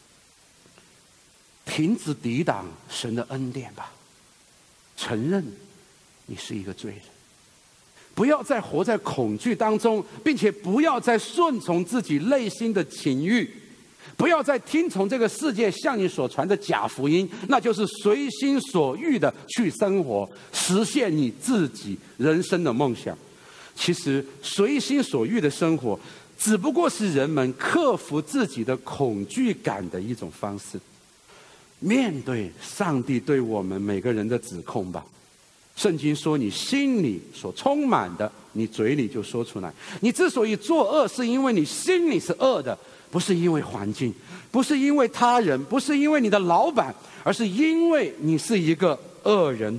停止抵挡神的恩典吧，承认你是一个罪人，不要再活在恐惧当中，并且不要再顺从自己内心的情欲，不要再听从这个世界向你所传的假福音，那就是随心所欲的去生活，实现你自己人生的梦想。其实随心所欲的生活只不过是人们克服自己的恐惧感的一种方式。面对上帝对我们每个人的指控吧，圣经说你心里所充满的，你嘴里就说出来。你之所以作恶，是因为你心里是恶的，不是因为环境，不是因为他人，不是因为你的老板，而是因为你是一个恶人。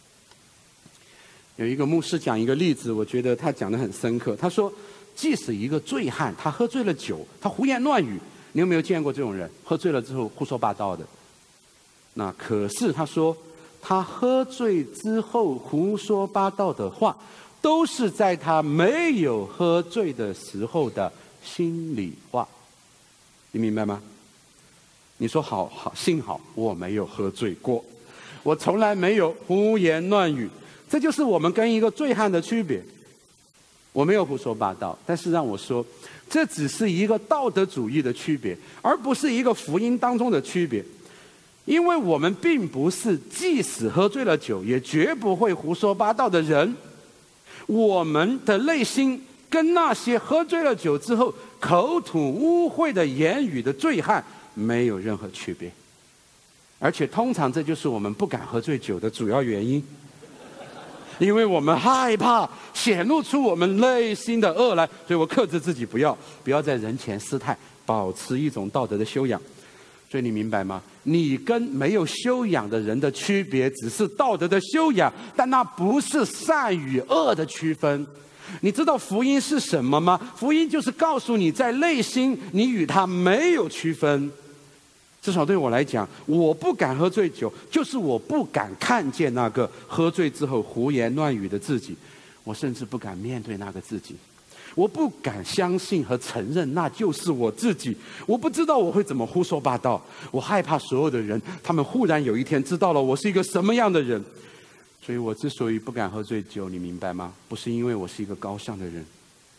有一个牧师讲一个例子，我觉得他讲得很深刻。他说即使一个醉汉，他喝醉了酒，他胡言乱语，你有没有见过这种人？喝醉了之后胡说八道的。那可是他说他喝醉之后胡说八道的话，都是在他没有喝醉的时候的心里话。你明白吗？你说好好，幸好我没有喝醉过，我从来没有胡言乱语。这就是我们跟一个醉汉的区别。我没有胡说八道，但是让我说，这只是一个道德主义的区别，而不是一个福音当中的区别。因为我们并不是即使喝醉了酒也绝不会胡说八道的人，我们的内心跟那些喝醉了酒之后口吐污秽的言语的醉汉没有任何区别，而且通常这就是我们不敢喝醉酒的主要原因。 因为我们害怕显露出我们内心的恶来，所以我克制自己，不要不要在人前失态，保持一种道德的修养。所以你明白吗？你跟没有修养的人的区别，只是道德的修养，但那不是善与恶的区分。你知道福音是什么吗？福音就是告诉你，在内心你与他没有区分。至少对我来讲，我不敢喝醉酒，就是我不敢看见那个喝醉之后胡言乱语的自己，我甚至不敢面对那个自己，我不敢相信和承认那就是我自己。我不知道我会怎么胡说八道，我害怕所有的人，他们忽然有一天知道了我是一个什么样的人。所以我之所以不敢喝醉酒，你明白吗？不是因为我是一个高尚的人，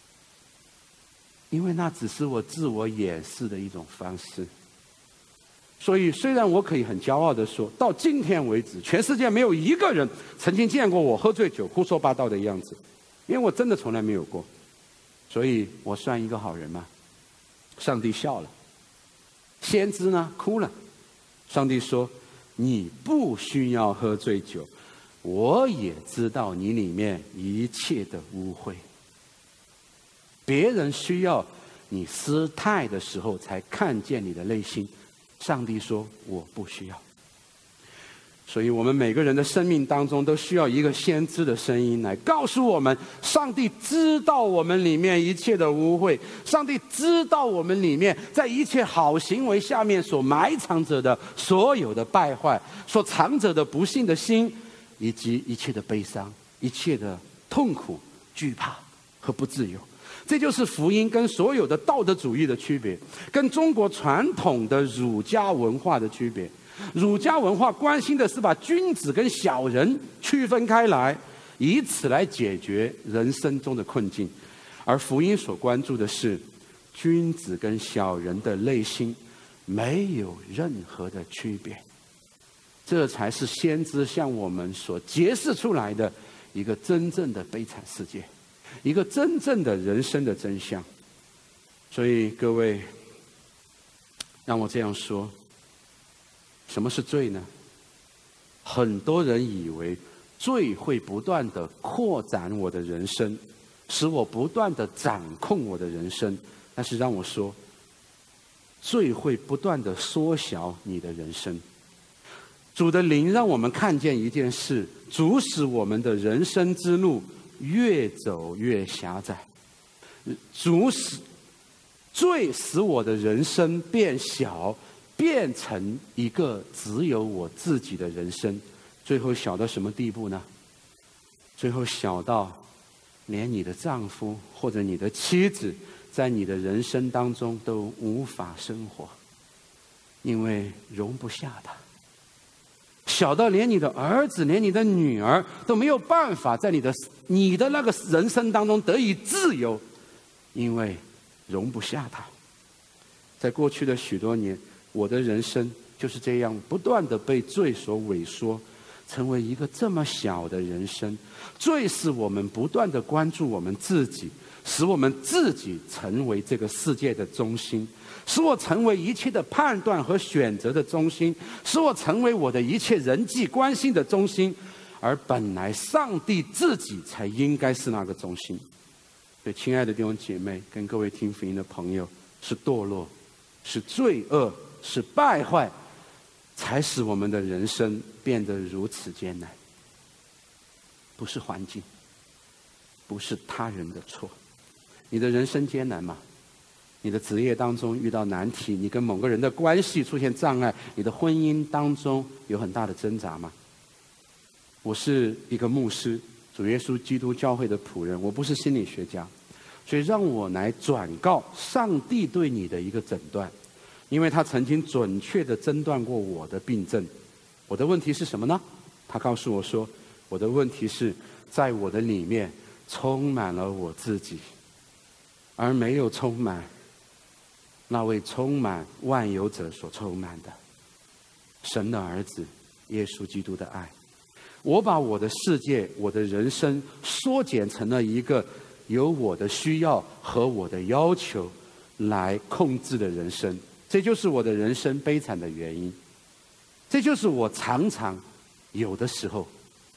因为那只是我自我掩饰的一种方式。所以虽然我可以很骄傲地说，到今天为止全世界没有一个人曾经见过我喝醉酒胡说八道的样子，因为我真的从来没有过。所以我算一个好人吗？上帝笑了。先知呢哭了。上帝说，你不需要喝醉酒，我也知道你里面一切的污秽。别人需要你失态的时候才看见你的内心，上帝说我不需要。所以我们每个人的生命当中都需要一个先知的声音来告诉我们，上帝知道我们里面一切的污秽，上帝知道我们里面在一切好行为下面所埋藏着的所有的败坏，所藏着的不幸的心，以及一切的悲伤，一切的痛苦、惧怕和不自由。这就是福音跟所有的道德主义的区别，跟中国传统的儒家文化的区别。儒家文化关心的是把君子跟小人区分开来，以此来解决人生中的困境。而福音所关注的是君子跟小人的内心没有任何的区别。这才是先知向我们所揭示出来的一个真正的悲惨世界，一个真正的人生的真相。所以各位，让我这样说，什么是罪呢？很多人以为罪会不断的扩展我的人生，使我不断的掌控我的人生。但是让我说，罪会不断的缩小你的人生。主的灵让我们看见一件事，主使我们的人生之路越走越狭窄。主使罪使我的人生变小，变成一个只有我自己的人生。最后小到什么地步呢？最后小到连你的丈夫或者你的妻子在你的人生当中都无法生活，因为容不下他。小到连你的儿子连你的女儿都没有办法在你的你的那个人生当中得以自由，因为容不下他。在过去的许多年，我的人生就是这样不断的被罪所萎缩，成为一个这么小的人生。罪使我们不断的关注我们自己，使我们自己成为这个世界的中心，使我成为一切的判断和选择的中心，使我成为我的一切人际关系的中心。而本来上帝自己才应该是那个中心。所以亲爱的弟兄姐妹跟各位听福音的朋友，是堕落，是罪恶，是败坏，才使我们的人生变得如此艰难。不是环境，不是他人的错。你的人生艰难吗？你的职业当中遇到难题，你跟某个人的关系出现障碍，你的婚姻当中有很大的挣扎吗？我是一个牧师，主耶稣基督教会的仆人，我不是心理学家，所以让我来转告上帝对你的一个诊断，因为他曾经准确地诊断过我的病症。我的问题是什么呢？他告诉我说，我的问题是在我的里面充满了我自己，而没有充满那位充满万有者所充满的神的儿子耶稣基督的爱。我把我的世界，我的人生缩减成了一个由我的需要和我的要求来控制的人生。这就是我的人生悲惨的原因，这就是我常常有的时候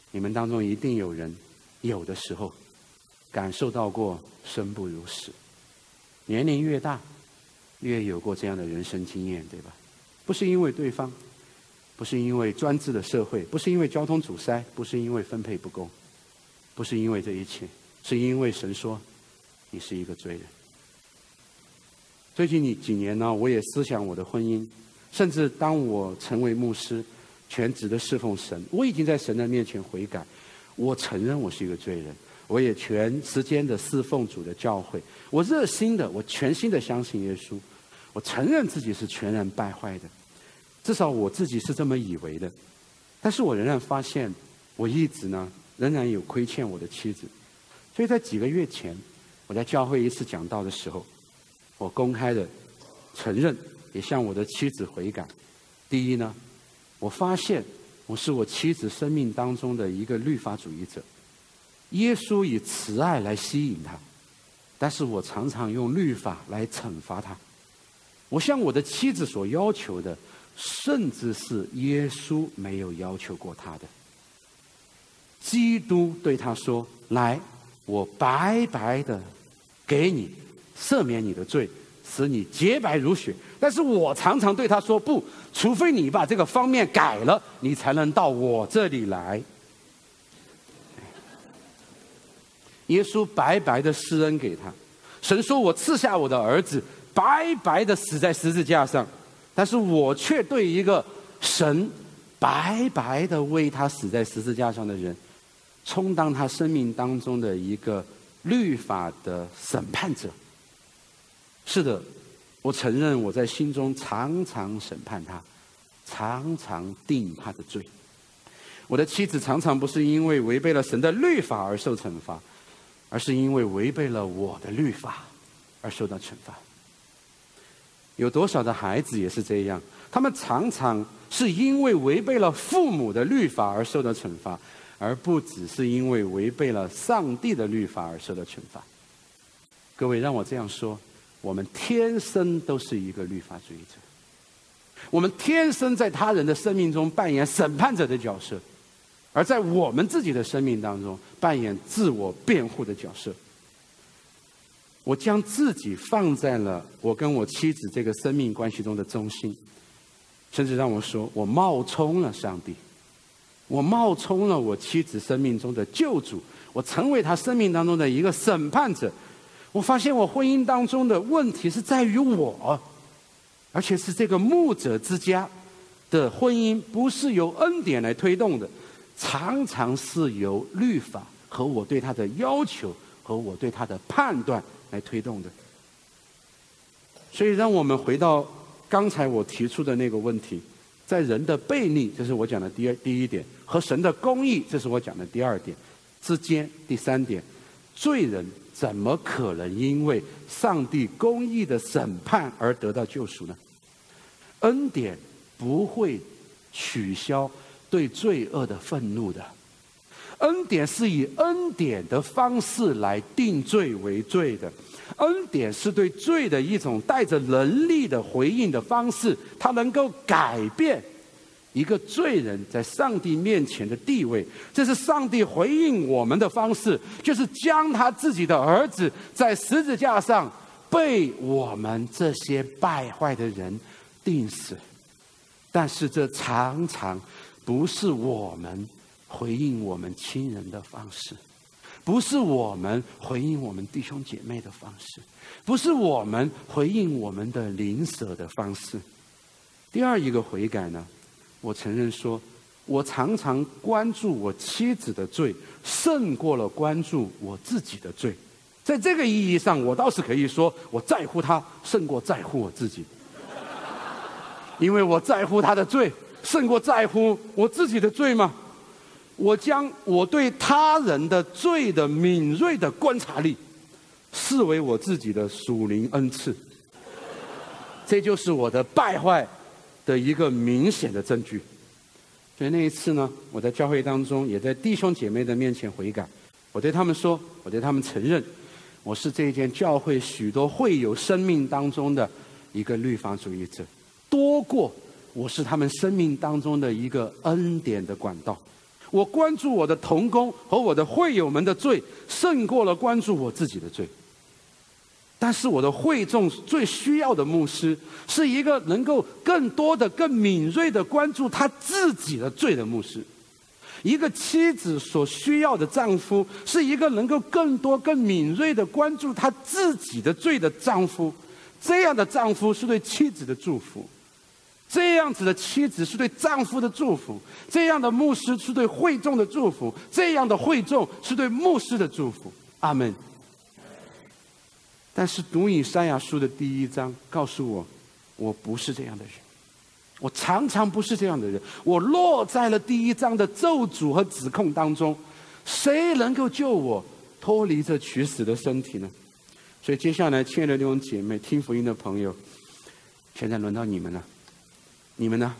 你们当中一定有人有的时候感受到过生不如死，年龄越大越有过这样的人生经验，对吧？不是因为对方，不是因为专制的社会，不是因为交通阻塞，不是因为分配不公，不是因为这一切，是因为神说你是一个罪人。最近你几年呢，我也思想我的婚姻，甚至当我成为牧师，全职的侍奉神，我已经在神的面前悔改，我承认我是一个罪人，我也全时间的侍奉主的教会，我热心的，我全心的相信耶稣，我承认自己是全然败坏的，至少我自己是这么以为的。但是我仍然发现，我一直呢仍然有亏欠我的妻子。所以在几个月前，我在教会一次讲道的时候，我公开的承认，也向我的妻子悔改。第一呢，我发现我是我妻子生命当中的一个律法主义者。耶稣以慈爱来吸引他，但是我常常用律法来惩罚他。我向我的妻子所要求的，甚至是耶稣没有要求过他的。基督对他说：来，我白白的给你赦免你的罪，使你洁白如雪。但是我常常对他说：不，除非你把这个方面改了，你才能到我这里来。耶稣白白的施恩给他，神说：我赐下我的儿子白白的死在十字架上，但是我却对一个神白白的为他死在十字架上的人，充当他生命当中的一个律法的审判者。是的，我承认我在心中常常审判他，常常定他的罪。我的妻子常常不是因为违背了神的律法而受惩罚，而是因为违背了我的律法而受到惩罚。有多少的孩子也是这样，他们常常是因为违背了父母的律法而受到惩罚，而不只是因为违背了上帝的律法而受到惩罚。各位，让我这样说，我们天生都是一个律法主义者，我们天生在他人的生命中扮演审判者的角色，而在我们自己的生命当中扮演自我辩护的角色。我将自己放在了我跟我妻子这个生命关系中的中心，甚至让我说，我冒充了上帝，我冒充了我妻子生命中的救主，我成为她生命当中的一个审判者。我发现我婚姻当中的问题是在于我，而且是这个牧者之家的婚姻不是由恩典来推动的，常常是由律法和我对他的要求和我对他的判断来推动的。所以让我们回到刚才我提出的那个问题，在人的悖逆，这是我讲的第二第一点，和神的公义，这是我讲的第二点之间，第三点，罪人怎么可能因为上帝公义的审判而得到救赎呢？恩典不会取消对罪恶的愤怒的，恩典是以恩典的方式来定罪为罪的，恩典是对罪的一种带着能力的回应的方式，它能够改变一个罪人在上帝面前的地位。这是上帝回应我们的方式，就是将他自己的儿子在十字架上被我们这些败坏的人钉死。但是这常常不是我们回应我们亲人的方式，不是我们回应我们弟兄姐妹的方式，不是我们回应我们的邻舍的方式。第二一个悔改呢，我承认说，我常常关注我妻子的罪，胜过了关注我自己的罪。在这个意义上，我倒是可以说，我在乎她胜过在乎我自己，因为我在乎她的罪，胜过在乎我自己的罪嘛。我将我对他人的罪的敏锐的观察力视为我自己的属灵恩赐，这就是我的败坏的一个明显的证据。所以那一次呢，我在教会当中也在弟兄姐妹的面前悔改，我对他们说，我对他们承认，我是这间教会许多会友生命当中的一个律法主义者，多过我是他们生命当中的一个恩典的管道。 我关注我的同工和我的会友们的罪，胜过了关注我自己的罪。但是我的会众最需要的牧师，是一个能够更多的、更敏锐的关注他自己的罪的牧师。一个妻子所需要的丈夫，是一个能够更多、更敏锐的关注他自己的罪的丈夫。这样的丈夫是对妻子的祝福，这样子的妻子是对丈夫的祝福，这样的牧师是对会众的祝福，这样的会众是对牧师的祝福。阿们。但是读以赛亚书的第一章告诉我，我不是这样的人，我常常不是这样的人，我落在了第一章的咒诅和指控当中。谁能够救我脱离这取死的身体呢？所以接下来，亲爱的弟兄姐妹，听福音的朋友，现在轮到你们了。你们呢？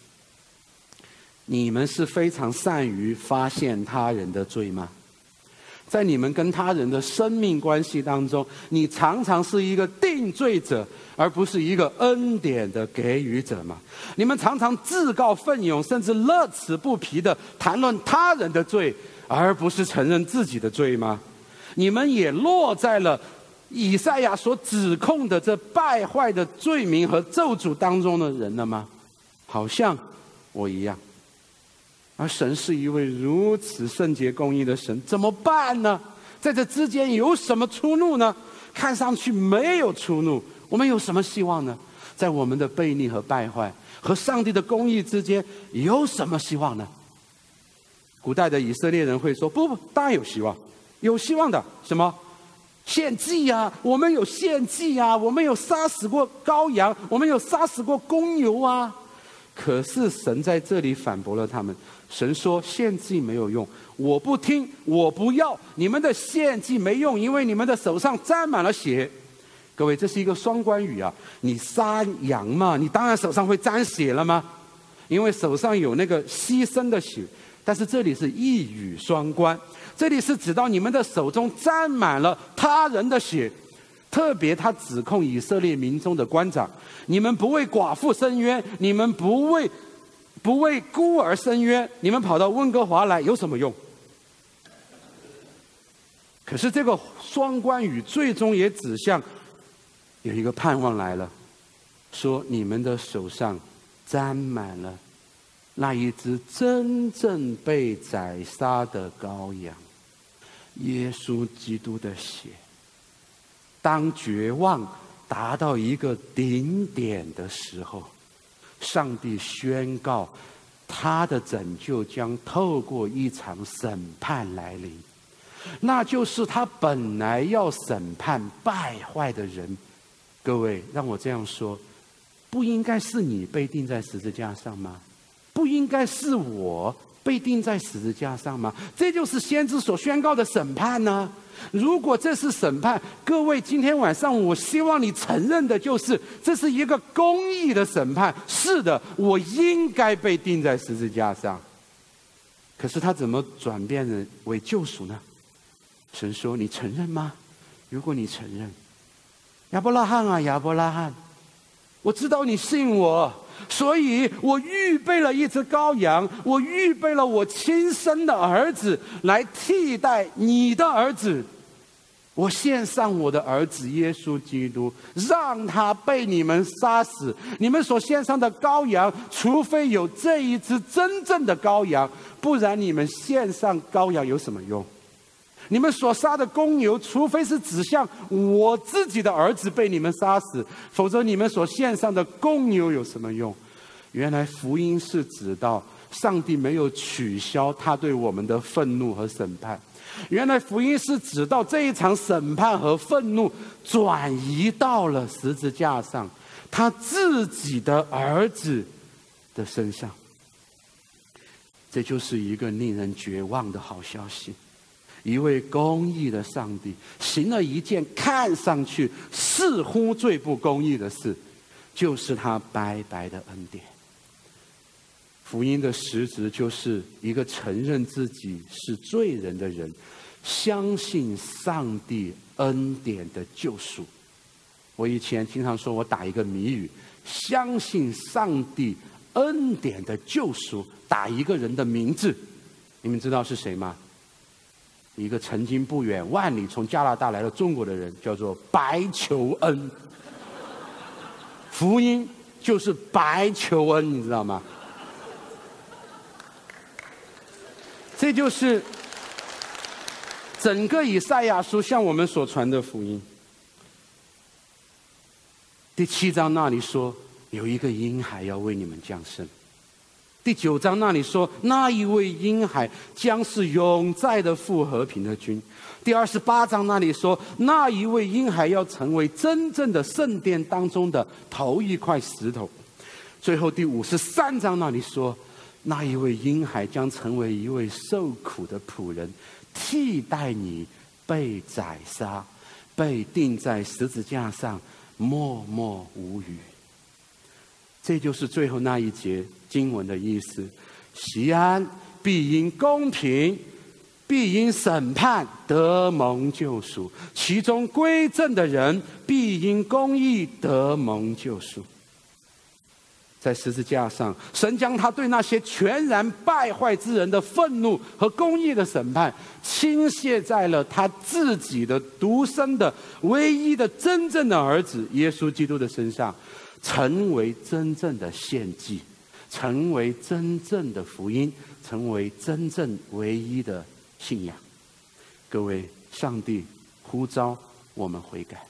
你们是非常善于发现他人的罪吗？在你们跟他人的生命关系当中，你常常是一个定罪者，而不是一个恩典的给予者吗？你们常常自告奋勇，甚至乐此不疲地谈论他人的罪，而不是承认自己的罪吗？你们也落在了以赛亚所指控的这败坏的罪名和咒诅当中的人了吗？好像我一样。而神是一位如此圣洁公义的神，怎么办呢？在这之间有什么出路呢？看上去没有出路，我们有什么希望呢？在我们的悖逆和败坏和上帝的公义之间有什么希望呢？古代的以色列人会说，不不，当然有希望，有希望的。什么？献祭啊，我们有献祭啊，我们有杀死过羔羊，我们有杀死过公牛啊。可是神在这里反驳了他们，神说献祭没有用，我不听，我不要，你们的献祭没用，因为你们的手上沾满了血。各位，这是一个双关语啊！你杀羊嘛，你当然手上会沾血了吗？因为手上有那个牺牲的血。但是这里是一语双关，这里是指到你们的手中沾满了他人的血。特别他指控以色列民众的官长，你们不为寡妇伸冤，你们不为不为孤儿伸冤，你们跑到温哥华来有什么用？可是这个双关语最终也指向有一个盼望来了，说你们的手上沾满了那一只真正被宰杀的羔羊，耶稣基督的血。当绝望达到一个顶点的时候，上帝宣告他的拯救将透过一场审判来临，那就是他本来要审判败坏的人。各位，让我这样说，不应该是你被钉在十字架上吗？不应该是我被钉在十字架上吗？这就是先知所宣告的审判呢。如果这是审判，各位，今天晚上我希望你承认的就是这是一个公义的审判。是的，我应该被钉在十字架上。可是他怎么转变为救赎呢？神说，你承认吗？如果你承认，亚伯拉罕啊，亚伯拉罕，我知道你信我，所以我预备了一只羔羊，我预备了我亲生的儿子来替代你的儿子。我献上我的儿子耶稣基督，让他被你们杀死。你们所献上的羔羊，除非有这一只真正的羔羊，不然你们献上羔羊有什么用？你们所杀的公牛，除非是指向我自己的儿子被你们杀死，否则你们所献上的公牛有什么用？原来福音是指到上帝没有取消他对我们的愤怒和审判。原来福音是指到这一场审判和愤怒转移到了十字架上，他自己的儿子的身上。这就是一个令人绝望的好消息。一位公义的上帝行了一件看上去似乎最不公义的事，就是他白白的恩典。福音的实质就是一个承认自己是罪人的人，相信上帝恩典的救赎。我以前经常说，我打一个谜语，相信上帝恩典的救赎，打一个人的名字， 你们知道是谁吗？一个曾经不远万里从加拿大来到中国的人，叫做白求恩。福音就是白求恩，你知道吗？这就是整个以赛亚书向我们所传的福音。第七章那里说，有一个婴孩要为你们降生。第九章那里说，那一位婴孩将是永在的父和平的君。第二十八章那里说，那一位婴孩要成为真正的圣殿当中的头一块石头。最后第五十三章那里说，那一位婴孩将成为一位受苦的仆人，替代你被宰杀，被钉在十字架上，默默无语。这就是最后那一节经文的意思。锡安必因公平，必因审判得蒙救赎，其中归正的人必因公义得蒙救赎。在十字架上，神将他对那些全然败坏之人的愤怒和公义的审判倾泻在了他自己的独生的唯一的真正的儿子耶稣基督的身上，成为真正的献祭，成为真正的福音，成为真正唯一的信仰。各位，上帝呼召我们悔改。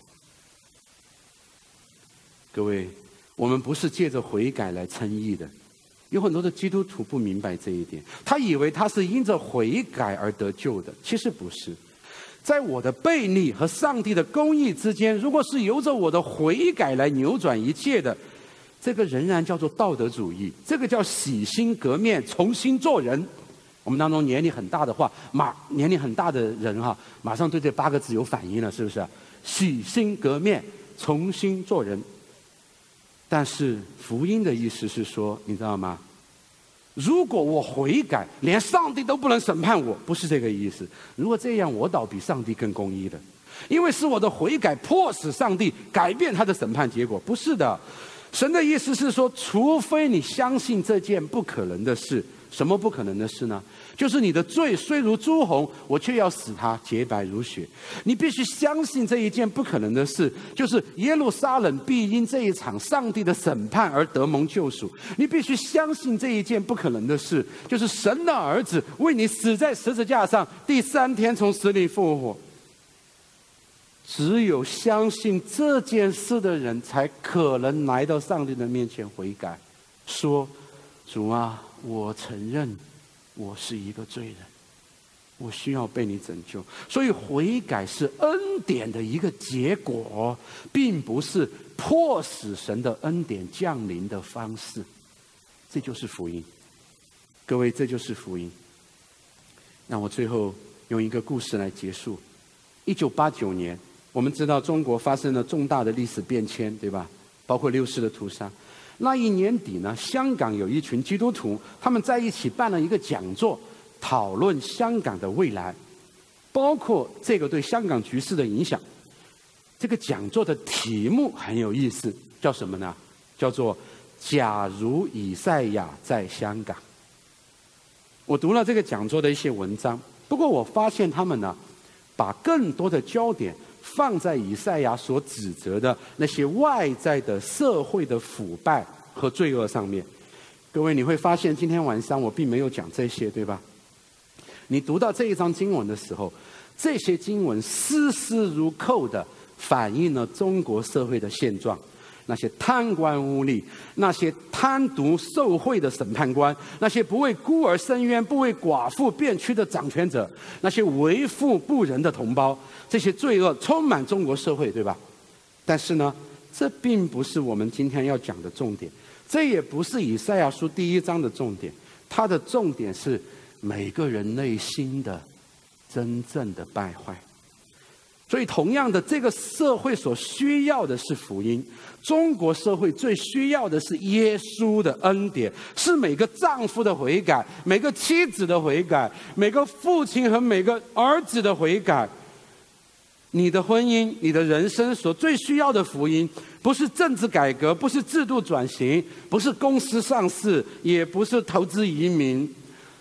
各位，我们不是借着悔改来称义的。有很多的基督徒不明白这一点，他以为他是因着悔改而得救的，其实不是。在我的悖逆和上帝的公义之间，如果是由着我的悔改来扭转一切的，这个仍然叫做道德主义，这个叫洗心革面，重新做人。我们当中年龄很大的话，马年龄很大的人哈，马上对这八个字有反应了，是不是？洗心革面，重新做人。但是福音的意思是说，你知道吗？如果我悔改，连上帝都不能审判我，不是这个意思。如果这样，我倒比上帝更公义的，因为是我的悔改迫使上帝改变他的审判结果，不是的。神的意思是说，除非你相信这件不可能的事。什么不可能的事呢？就是你的罪虽如朱红，我却要使它洁白如雪。你必须相信这一件不可能的事，就是耶路撒冷必因这一场上帝的审判而得蒙救赎。你必须相信这一件不可能的事，就是神的儿子为你死在十字架上，第三天从死里复活。只有相信这件事的人，才可能来到上帝的面前悔改，说：主啊，我承认我是一个罪人，我需要被你拯救。所以悔改是恩典的一个结果，并不是迫使神的恩典降临的方式。这就是福音。各位，这就是福音。让我最后用一个故事来结束。一九八九年，我们知道中国发生了重大的历史变迁，对吧？包括六四的屠杀。那一年底呢，香港有一群基督徒，他们在一起办了一个讲座，讨论香港的未来，包括这个对香港局势的影响。这个讲座的题目很有意思，叫什么呢？叫做“假如以赛亚在香港”。我读了这个讲座的一些文章，不过我发现他们呢，把更多的焦点放在以赛亚所指责的那些外在的社会的腐败和罪恶上面。各位，你会发现今天晚上我并没有讲这些，对吧？你读到这一章经文的时候，这些经文丝丝如扣的反映了中国社会的现状。那些贪官污吏，那些贪渎受贿的审判官，那些不为孤儿伸冤、不为寡妇辩屈的掌权者，那些为富不仁的同胞，这些罪恶充满中国社会，对吧？但是呢，这并不是我们今天要讲的重点，这也不是以赛亚书第一章的重点。它的重点是每个人内心的真正的败坏。所以同样的，这个社会所需要的是福音，中国社会最需要的是耶稣的恩典，是每个丈夫的悔改，每个妻子的悔改，每个父亲和每个儿子的悔改。你的婚姻，你的人生所最需要的福音，不是政治改革，不是制度转型，不是公司上市，也不是投资移民。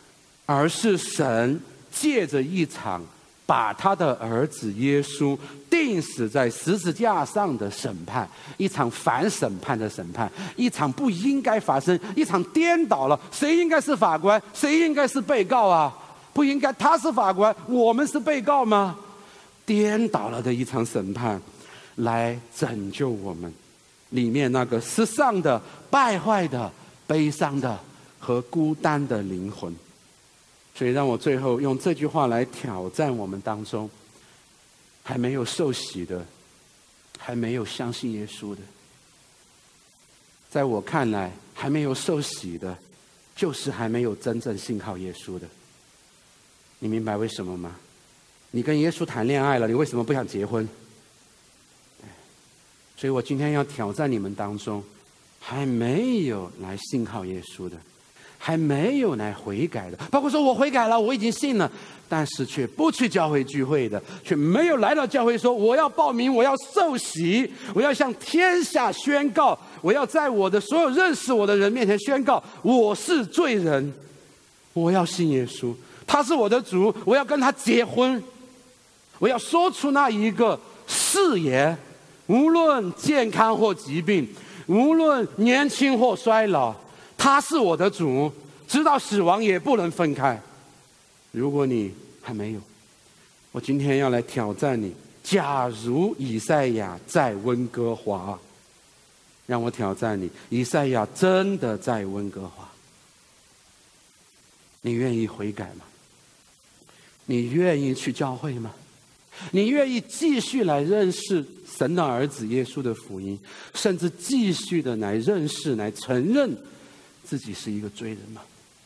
而是神借着一场把他的儿子耶稣钉死在十字架上的审判，一场反审判的审判，一场不应该发生，一场颠倒了，谁应该是法官，谁应该是被告啊？不应该他是法官，我们是被告吗？颠倒了的一场审判，来拯救我们里面那个失丧的、败坏的、悲伤的和孤单的灵魂。所以让我最后用这句话来挑战我们当中还没有受洗的，还没有相信耶稣的。在我看来，还没有受洗的，就是还没有真正信靠耶稣的。你明白为什么吗？你跟耶稣谈恋爱了，你为什么不想结婚？所以我今天要挑战你们当中还没有来信靠耶稣的，还没有来悔改的，包括说我悔改了，我已经信了，但是却不去教会聚会的，却没有来到教会说我要报名，我要受洗，我要向天下宣告，我要在我的所有认识我的人面前宣告我是罪人，我要信耶稣，他是我的主，我要跟他结婚，我要说出那一个誓言，无论健康或疾病，无论年轻或衰老，他是我的主，直到死亡也不能分开。如果你还没有，我今天要来挑战你。假如以赛亚在温哥华，让我挑战你，以赛亚真的在温哥华，你愿意悔改吗？你愿意去教会吗？你愿意继续来认识神的儿子耶稣的福音，甚至继续的来认识、来承认自己是一个罪人吗？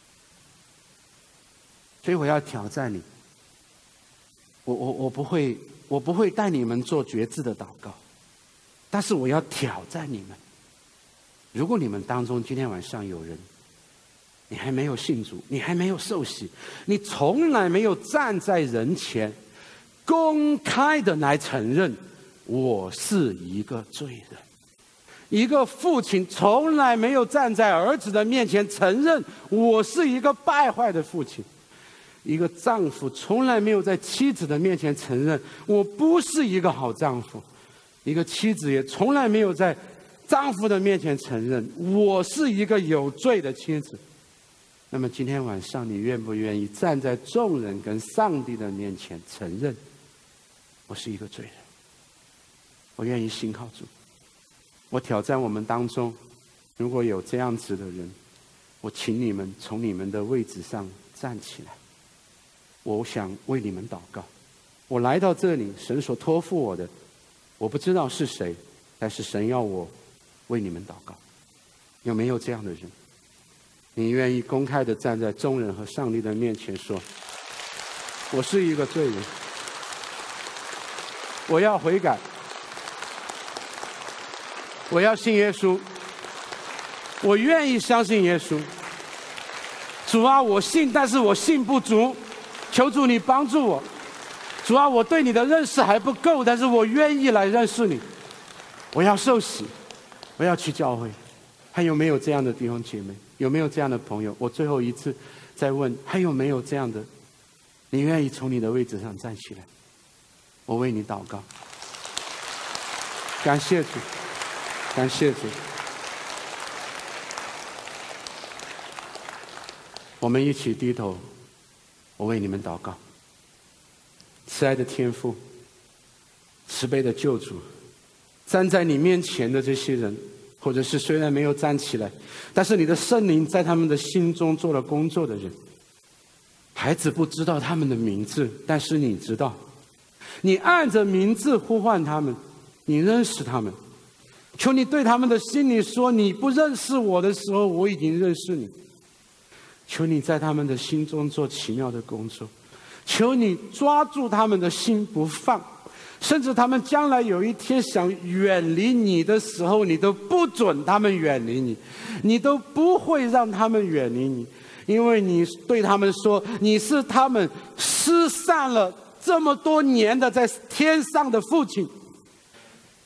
所以我要挑战你，我我我不会，我不会带你们做决志的祷告，但是我要挑战你们。如果你们当中今天晚上有人，你还没有信主，你还没有受洗，你从来没有站在人前公开的来承认我是一个罪人。一个父亲从来没有站在儿子的面前承认我是一个败坏的父亲。一个丈夫从来没有在妻子的面前承认我不是一个好丈夫。一个妻子也从来没有在丈夫的面前承认我是一个有罪的妻子。那么今天晚上你愿不愿意站在众人跟上帝的面前承认我是一个罪人，我愿意信靠主。我挑战我们当中如果有这样子的人，我请你们从你们的位置上站起来，我想为你们祷告。我来到这里，神所托付我的，我不知道是谁，但是神要我为你们祷告。有没有这样的人？你愿意公开的站在众人和上帝的面前说我是一个罪人，我要悔改，我要信耶稣，我愿意相信耶稣。主啊，我信，但是我信不足，求主你帮助我。主啊，我对你的认识还不够，但是我愿意来认识你。我要受洗，我要去教会。还有没有这样的弟兄姐妹？有没有这样的朋友？我最后一次再问，还有没有这样的？你愿意从你的位置上站起来，我为你祷告。感谢主，感谢主。我们一起低头，我为你们祷告。慈爱的天父，慈悲的救主，站在你面前的这些人，或者是虽然没有站起来，但是你的圣灵在他们的心中做了工作的人，孩子不知道他们的名字，但是你知道，你按着名字呼唤他们，你认识他们。求你对他们的心里说，你不认识我的时候，我已经认识你。求你在他们的心中做奇妙的工作，求你抓住他们的心不放，甚至他们将来有一天想远离你的时候，你都不准他们远离你，你都不会让他们远离你，因为你对他们说，你是他们失散了这么多年的在天上的父亲。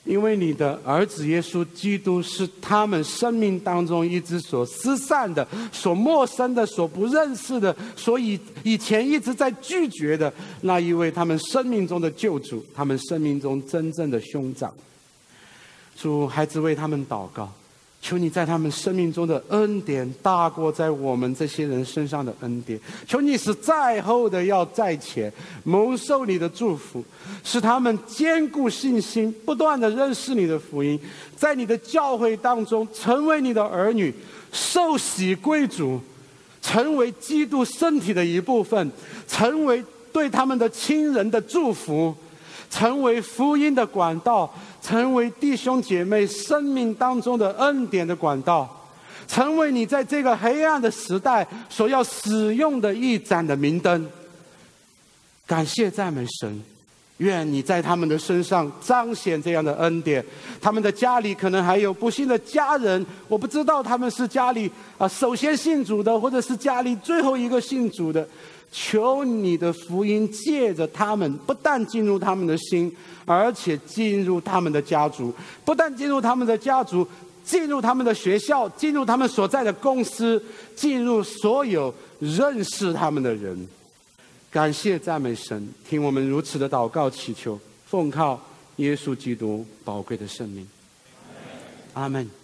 因为你的儿子耶稣基督是他们生命当中一直所失散的、所陌生的、所不认识的、所以以前一直在拒绝的那一位他们生命中的救主，他们生命中真正的兄长。主，孩子为他们祷告，求你在他们生命中的恩典大过在我们这些人身上的恩典。求你使在后的要在前，蒙受你的祝福，使他们坚固信心，不断的认识你的福音，在你的教会当中成为你的儿女，受洗归主，成为基督身体的一部分，成为对他们的亲人的祝福，成为福音的管道，成为弟兄姐妹生命当中的恩典的管道，成为你在这个黑暗的时代所要使用的一盏的明灯。感谢赞美神，愿你在他们的身上彰显这样的恩典。他们的家里可能还有不幸的家人，我不知道他们是家里啊首先信主的，或者是家里最后一个信主的。求你的福音借着他们，不但进入他们的心，而且进入他们的家族，不但进入他们的家族，进入他们的学校，进入他们所在的公司，进入所有认识他们的人。感谢赞美神，听我们如此的祷告祈求，奉靠耶稣基督宝贵的圣名，阿们。